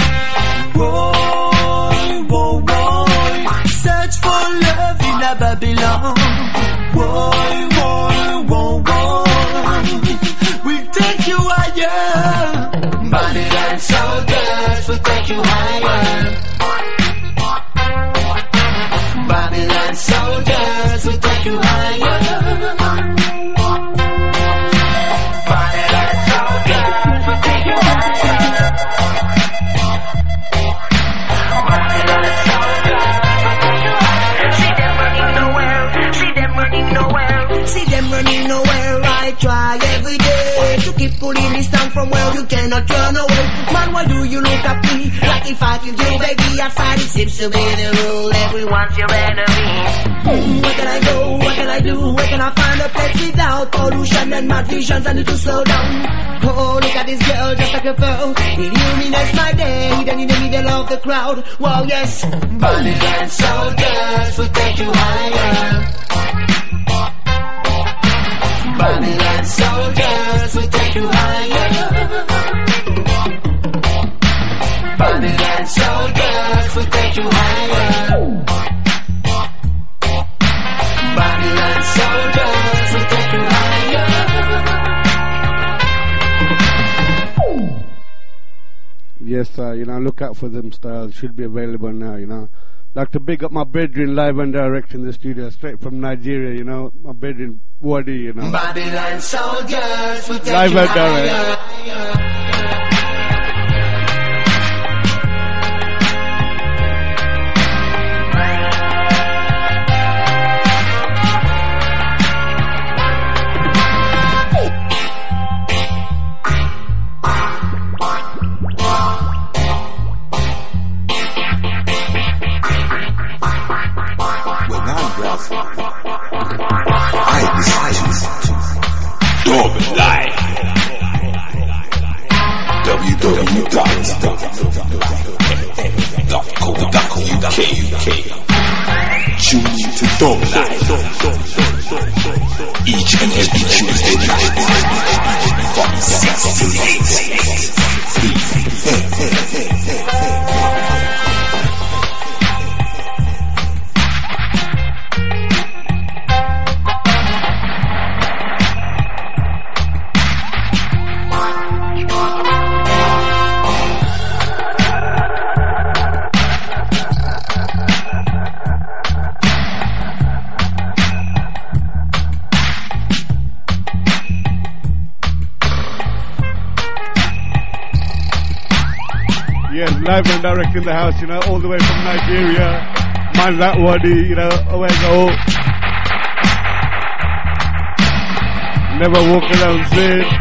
Speaker 8: Boy, boy, boy, search for love in a Babylon. Boy, boy, boy, boy, we'll take you higher. Babylon soldiers will take you higher. Babylon soldiers will take you higher. Babylon soldiers will take you higher. Babylon soldiers will take you higher. See them running nowhere, see them running nowhere, see them running nowhere. I try every day to keep pulling this town from where you cannot run away. Man, why do you look at me like if I killed you, baby? Outside it seems to be the rule. Everyone's your enemy. Where can I go? What can I do? Where can I find a place without pollution and mad visions? I need to slow down. Oh, look at this girl just like a foe. It illuminates my day, hidden in the middle of the crowd. Wow, yes. Babylon soldiers will take you higher. Babylon soldiers will take you higher. Babylon soldiers will take you higher. Babylon soldiers will take you higher.
Speaker 1: Yes, sir, you know, look out for them styles. Should be available now, you know. Like to big up my brethren live and direct in the studio, straight from Nigeria, you know. My brethren Wadi, you know.
Speaker 8: Babylon soldiers will take
Speaker 1: live
Speaker 8: you
Speaker 1: and direct.
Speaker 8: higher.
Speaker 2: w w dot f dot co dot u k. Tune into Dub Life each and every Tuesday night from six to eight.
Speaker 1: Live and direct in the house, you know, all the way from Nigeria. Man, that Wadi, you know, away go. Never walk around sin.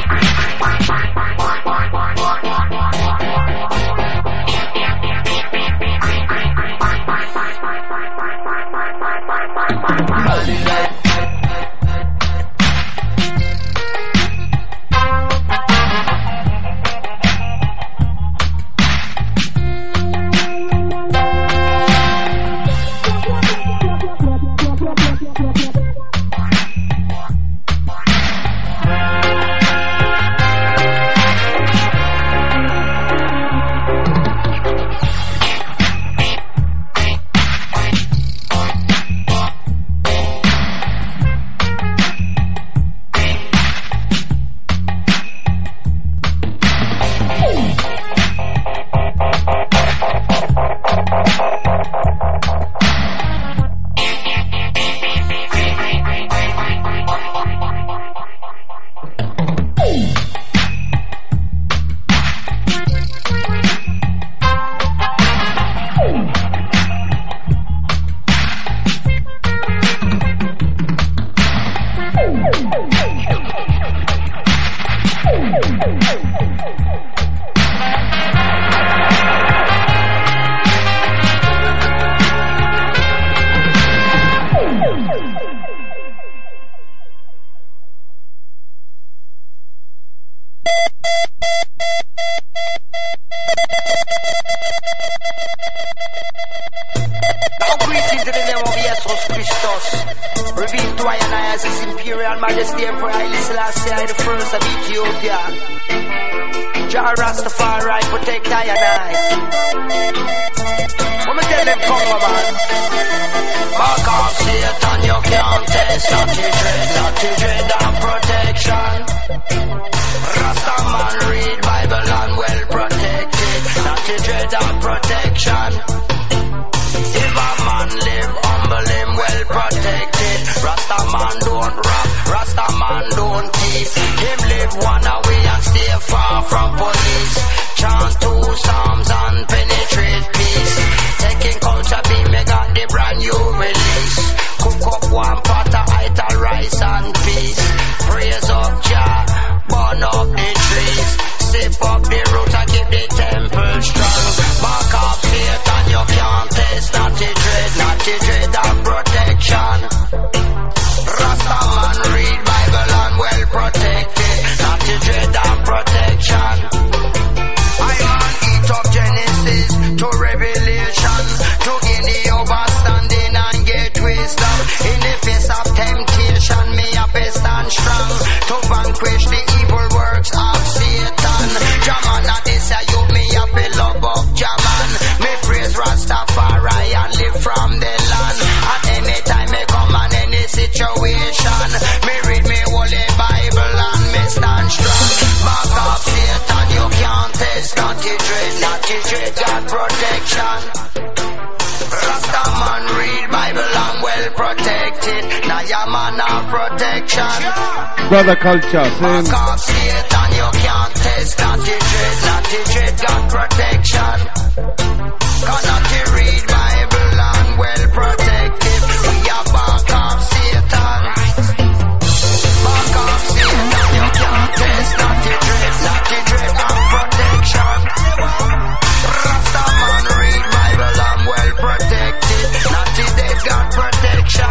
Speaker 1: Brother culture, same.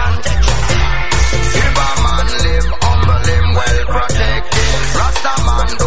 Speaker 14: Rasta man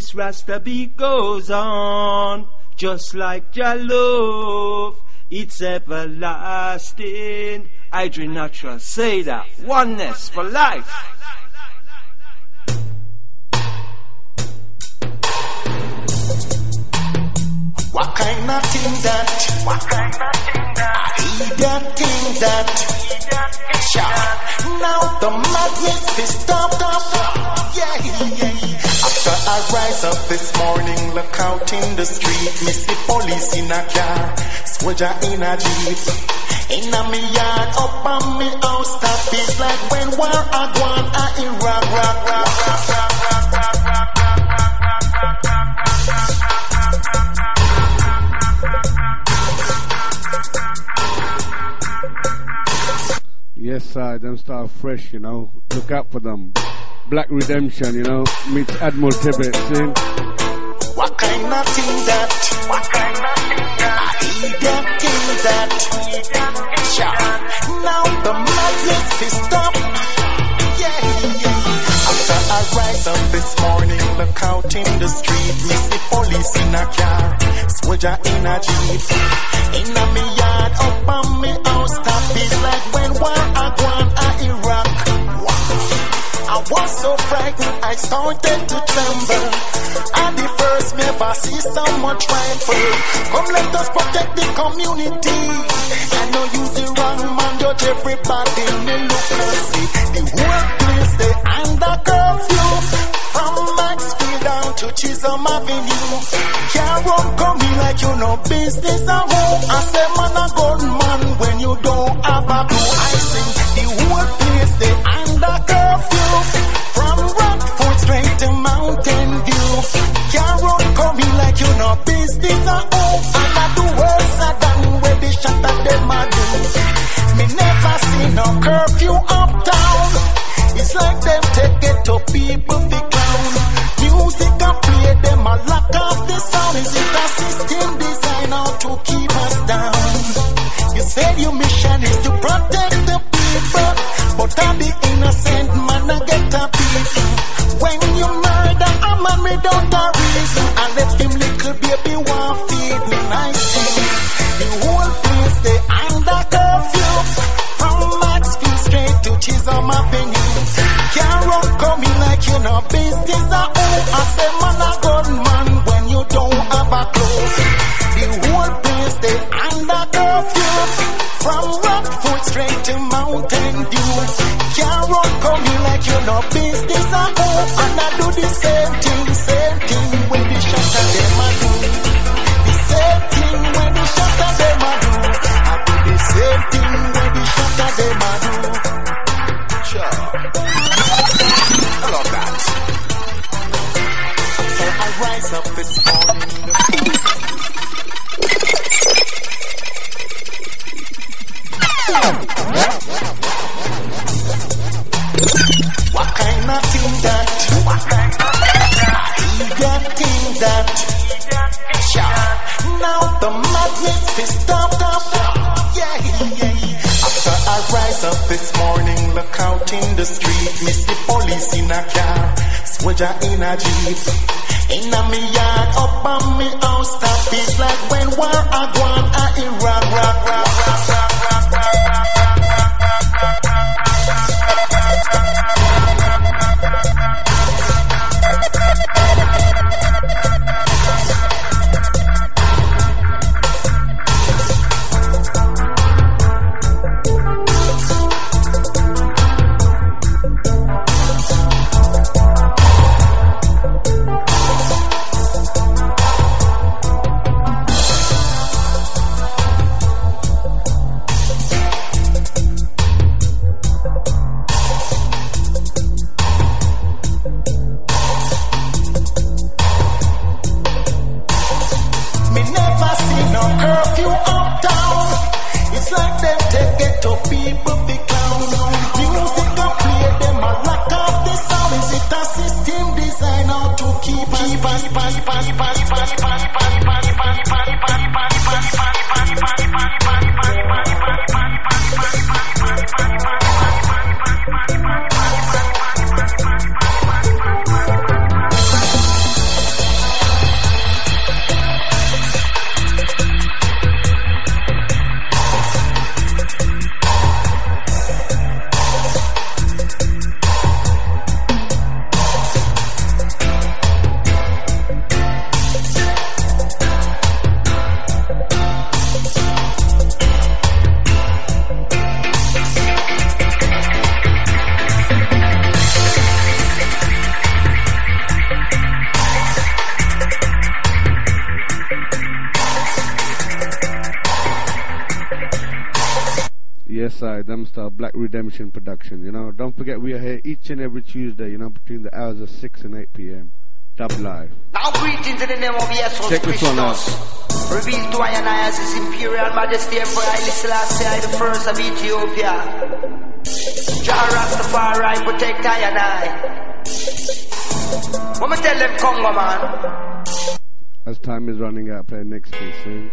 Speaker 4: this Rasta beat goes on, just like your love, it's everlasting. Adrian Natural, say that. Oneness for life.
Speaker 14: What kind of thing that? What kind of thing that? Idiot thing that? Sure. Now the madness is stopped up. Yeah, yeah. After I rise up this morning, look out in the street, me see police in a car, soldier in a jeep. In a me yard, up on me house, stop it like when war a gone a Iraq, rock, rock, rock, rock, rock, rock, rock,
Speaker 1: Yes, sir, them start fresh, you know. Look out for them. Black Redemption, you know, meets Admiral Tibet, see?
Speaker 14: What kind of thing that? What kind of thing that? Idiot thing that? Sure. Now the madness is stopped. Yeah, yeah. After I rise up this morning, look out in the street, me see police in a car, soldier in a jeep. In a me yard, up on me house, stop it like when war a gone a Iraq. I was so frightened, I started to tremble. At the first, me ever see so much rifle. Come, let us protect the community. I know you the wrong man, judge everybody. Me look closely. The whole place they under curfew. From Maxfield down to Chisholm Avenue. Can't run come in like you know business at home. I say man a gunman when you don't have a blue. I sing the whole place they under curfew. From Rockford straight to Mountain View. Can't run come in like you know business at home. And I do worse than where they shot at them a do. Me never see no curfew uptown. It's like them take it to people the clown. Music a play them a lock off the sound. Is it a system designed out to keep us down? You said your mission is to protect the people, but I'm the innocent man I get a beat. When you murder a man without a reason, and let him little baby want feed me nicely. The whole place they under curfew. From Maxfield straight to Chisholm Avenue. Can't run coming like you know business at home. I say man a gunman when you don't have a clue. The whole place they under curfew. From Rockford straight to Mountain View. Can't run coming like you know business at home. And I do the same thing, same thing when the shot at them I do. The same thing when the shot at them I do. I do the same thing when the shot at them I do. Sure. I love that. So I rise up this morning. What kind of thing that? What kind of thing that? Idiot thing that? Sure. Now the madness is stopped up. Yeah, yeah. After I rise up this morning, look out in the street, me see police in a car, soldier in a jeep. In a me yard, up on me house, stop it like when war a gone a Iraq, rock, rock, rock, rock, rock, rock, rock.
Speaker 1: Yes, I, them stuff, Black Redemption production, you know. Don't forget we are here each and every Tuesday, you know, between the hours of six and eight p.m. Dub Live.
Speaker 15: Now greetings in the name of Jesus
Speaker 1: Check this one out.
Speaker 15: Revealed to I and I as His Imperial Majesty Emperor Haile Selassie I, the first of Ethiopia. Jah Rastafari protect I and I. What me tell them, Congo man?
Speaker 1: As time is running out, play next piece soon.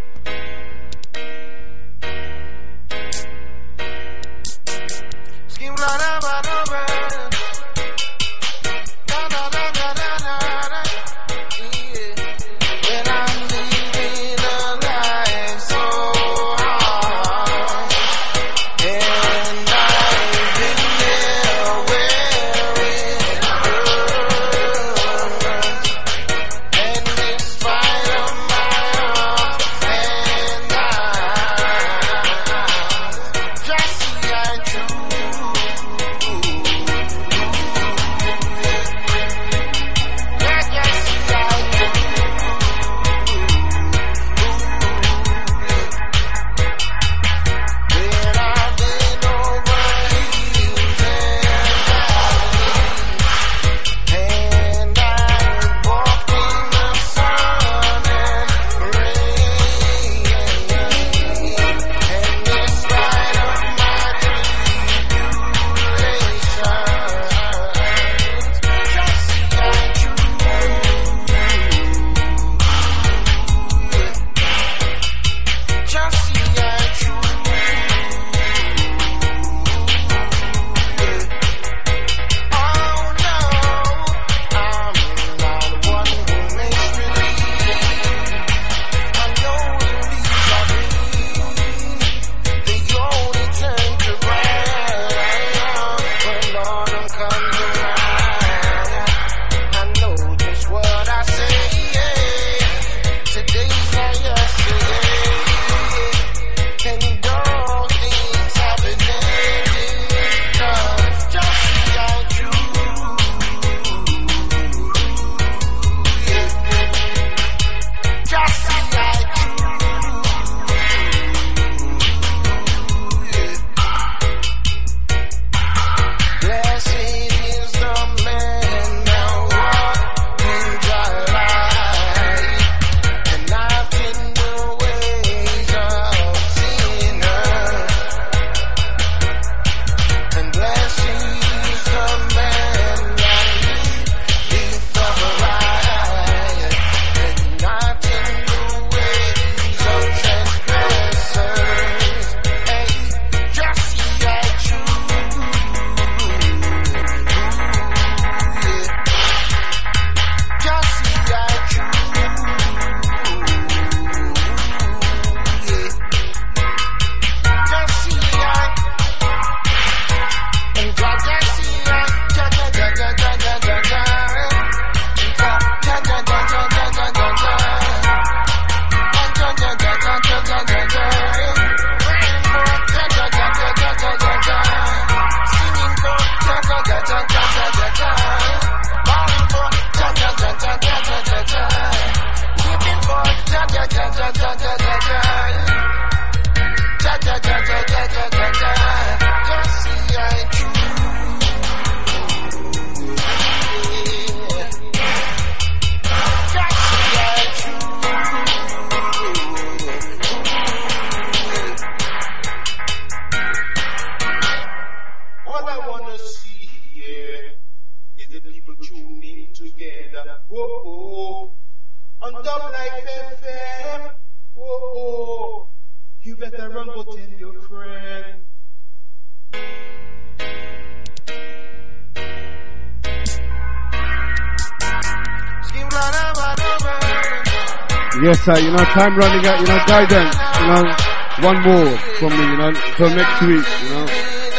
Speaker 1: Yes, sir, you know, time running out, you know, guidance, you know, one more from me, you know, till next week, you know.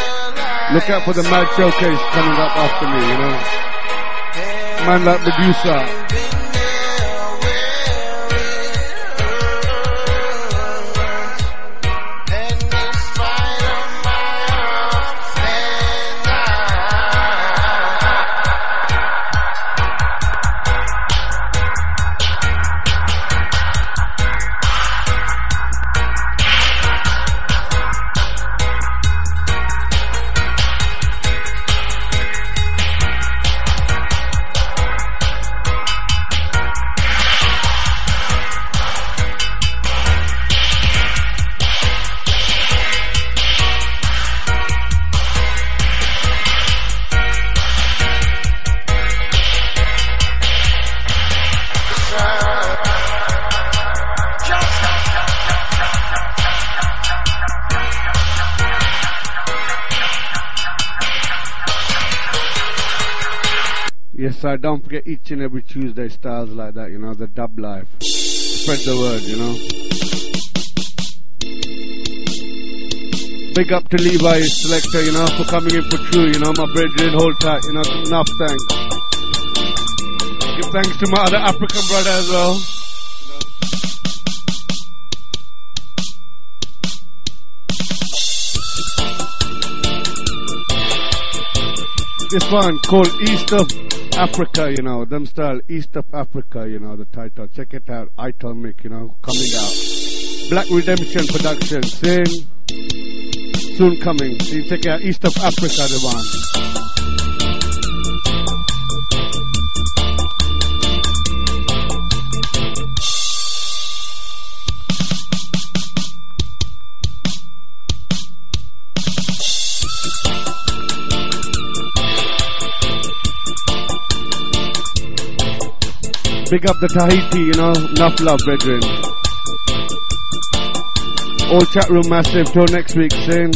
Speaker 1: Look out for the Mad Showcase coming up after me, you know. Man like Medusa. Yes, I don't forget each and every Tuesday styles like that, you know, the dub life. Spread the word, you know. Big up to Levi Selector, you know, for coming in for true, you know, my brethren, hold tight, you know, enough thanks. Give thanks to my other African brother as well. This one called East of Africa, you know, them style East of Africa, you know, the title. Check it out, Itomic, you know, coming out. Black Redemption Production, sin, soon coming. So you check it out, East of Africa, the one. Big up the Tahiti, you know, enough love, brethren. All chat room massive, till next week, same.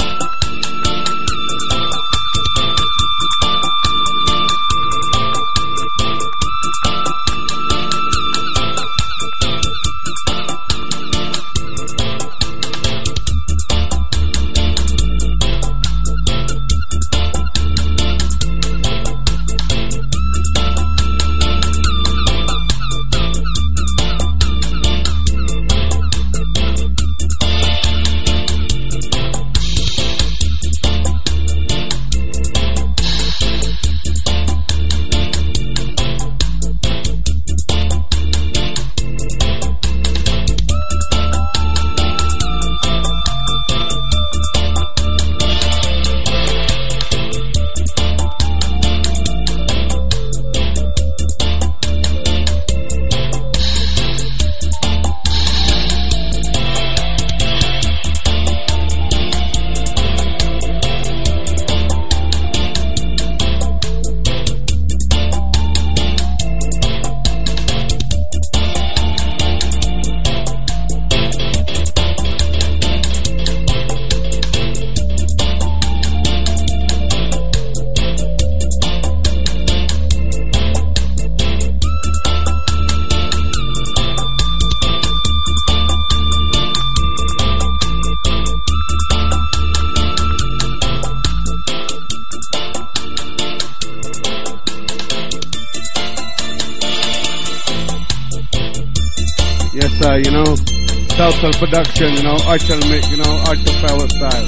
Speaker 1: You know, Southall Production, you know, Archel Mick, you know, Archel Power style.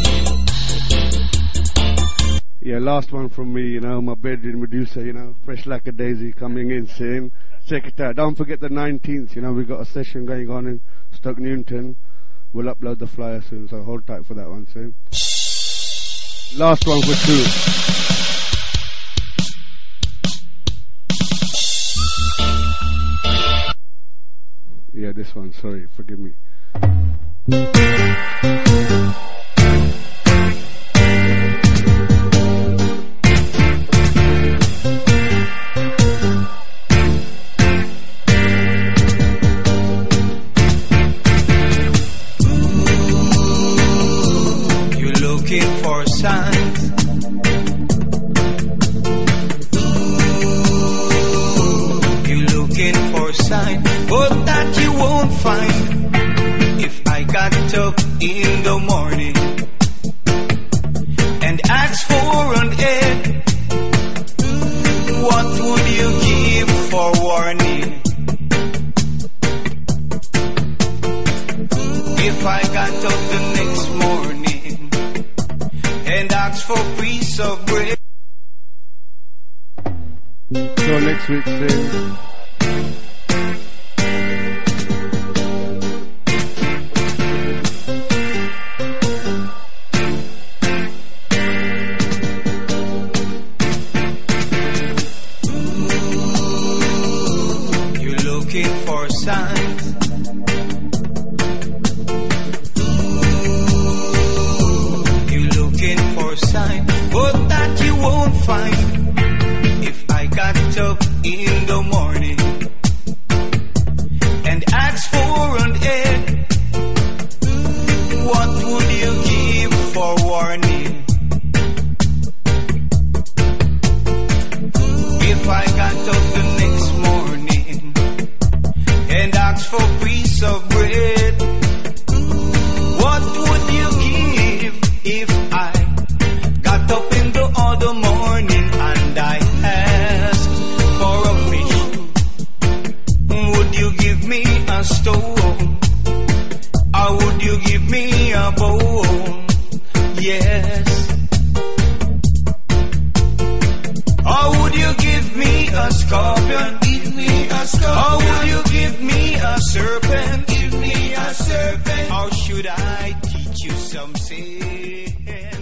Speaker 1: Yeah, last one from me, you know, my bedroom Medusa, you know, fresh like a daisy coming in soon. Check it out. Don't forget the nineteenth, you know, we've got a session going on in Stoke Newington. We'll upload the flyer soon, so hold tight for that one soon. Last one for two. Yeah, this one, sorry, forgive me.
Speaker 8: You're looking for signs. You're looking for signs. But that you won't find if I got up in the morning and asked for an egg. What would you give for warning? If I got up the next morning and asked for a piece of bread.
Speaker 1: So next week, same.
Speaker 8: If I
Speaker 16: I got up the next morning and asked for a piece of bread, what would you give if I got up in the other morning and I asked for a fish? Would you give me a stone? Or would you give me a bone? Yes. Or would you give me a scorpion? Give me a scorpion. Or would you give me a serpent? Give me a serpent. Or should I teach you some sense?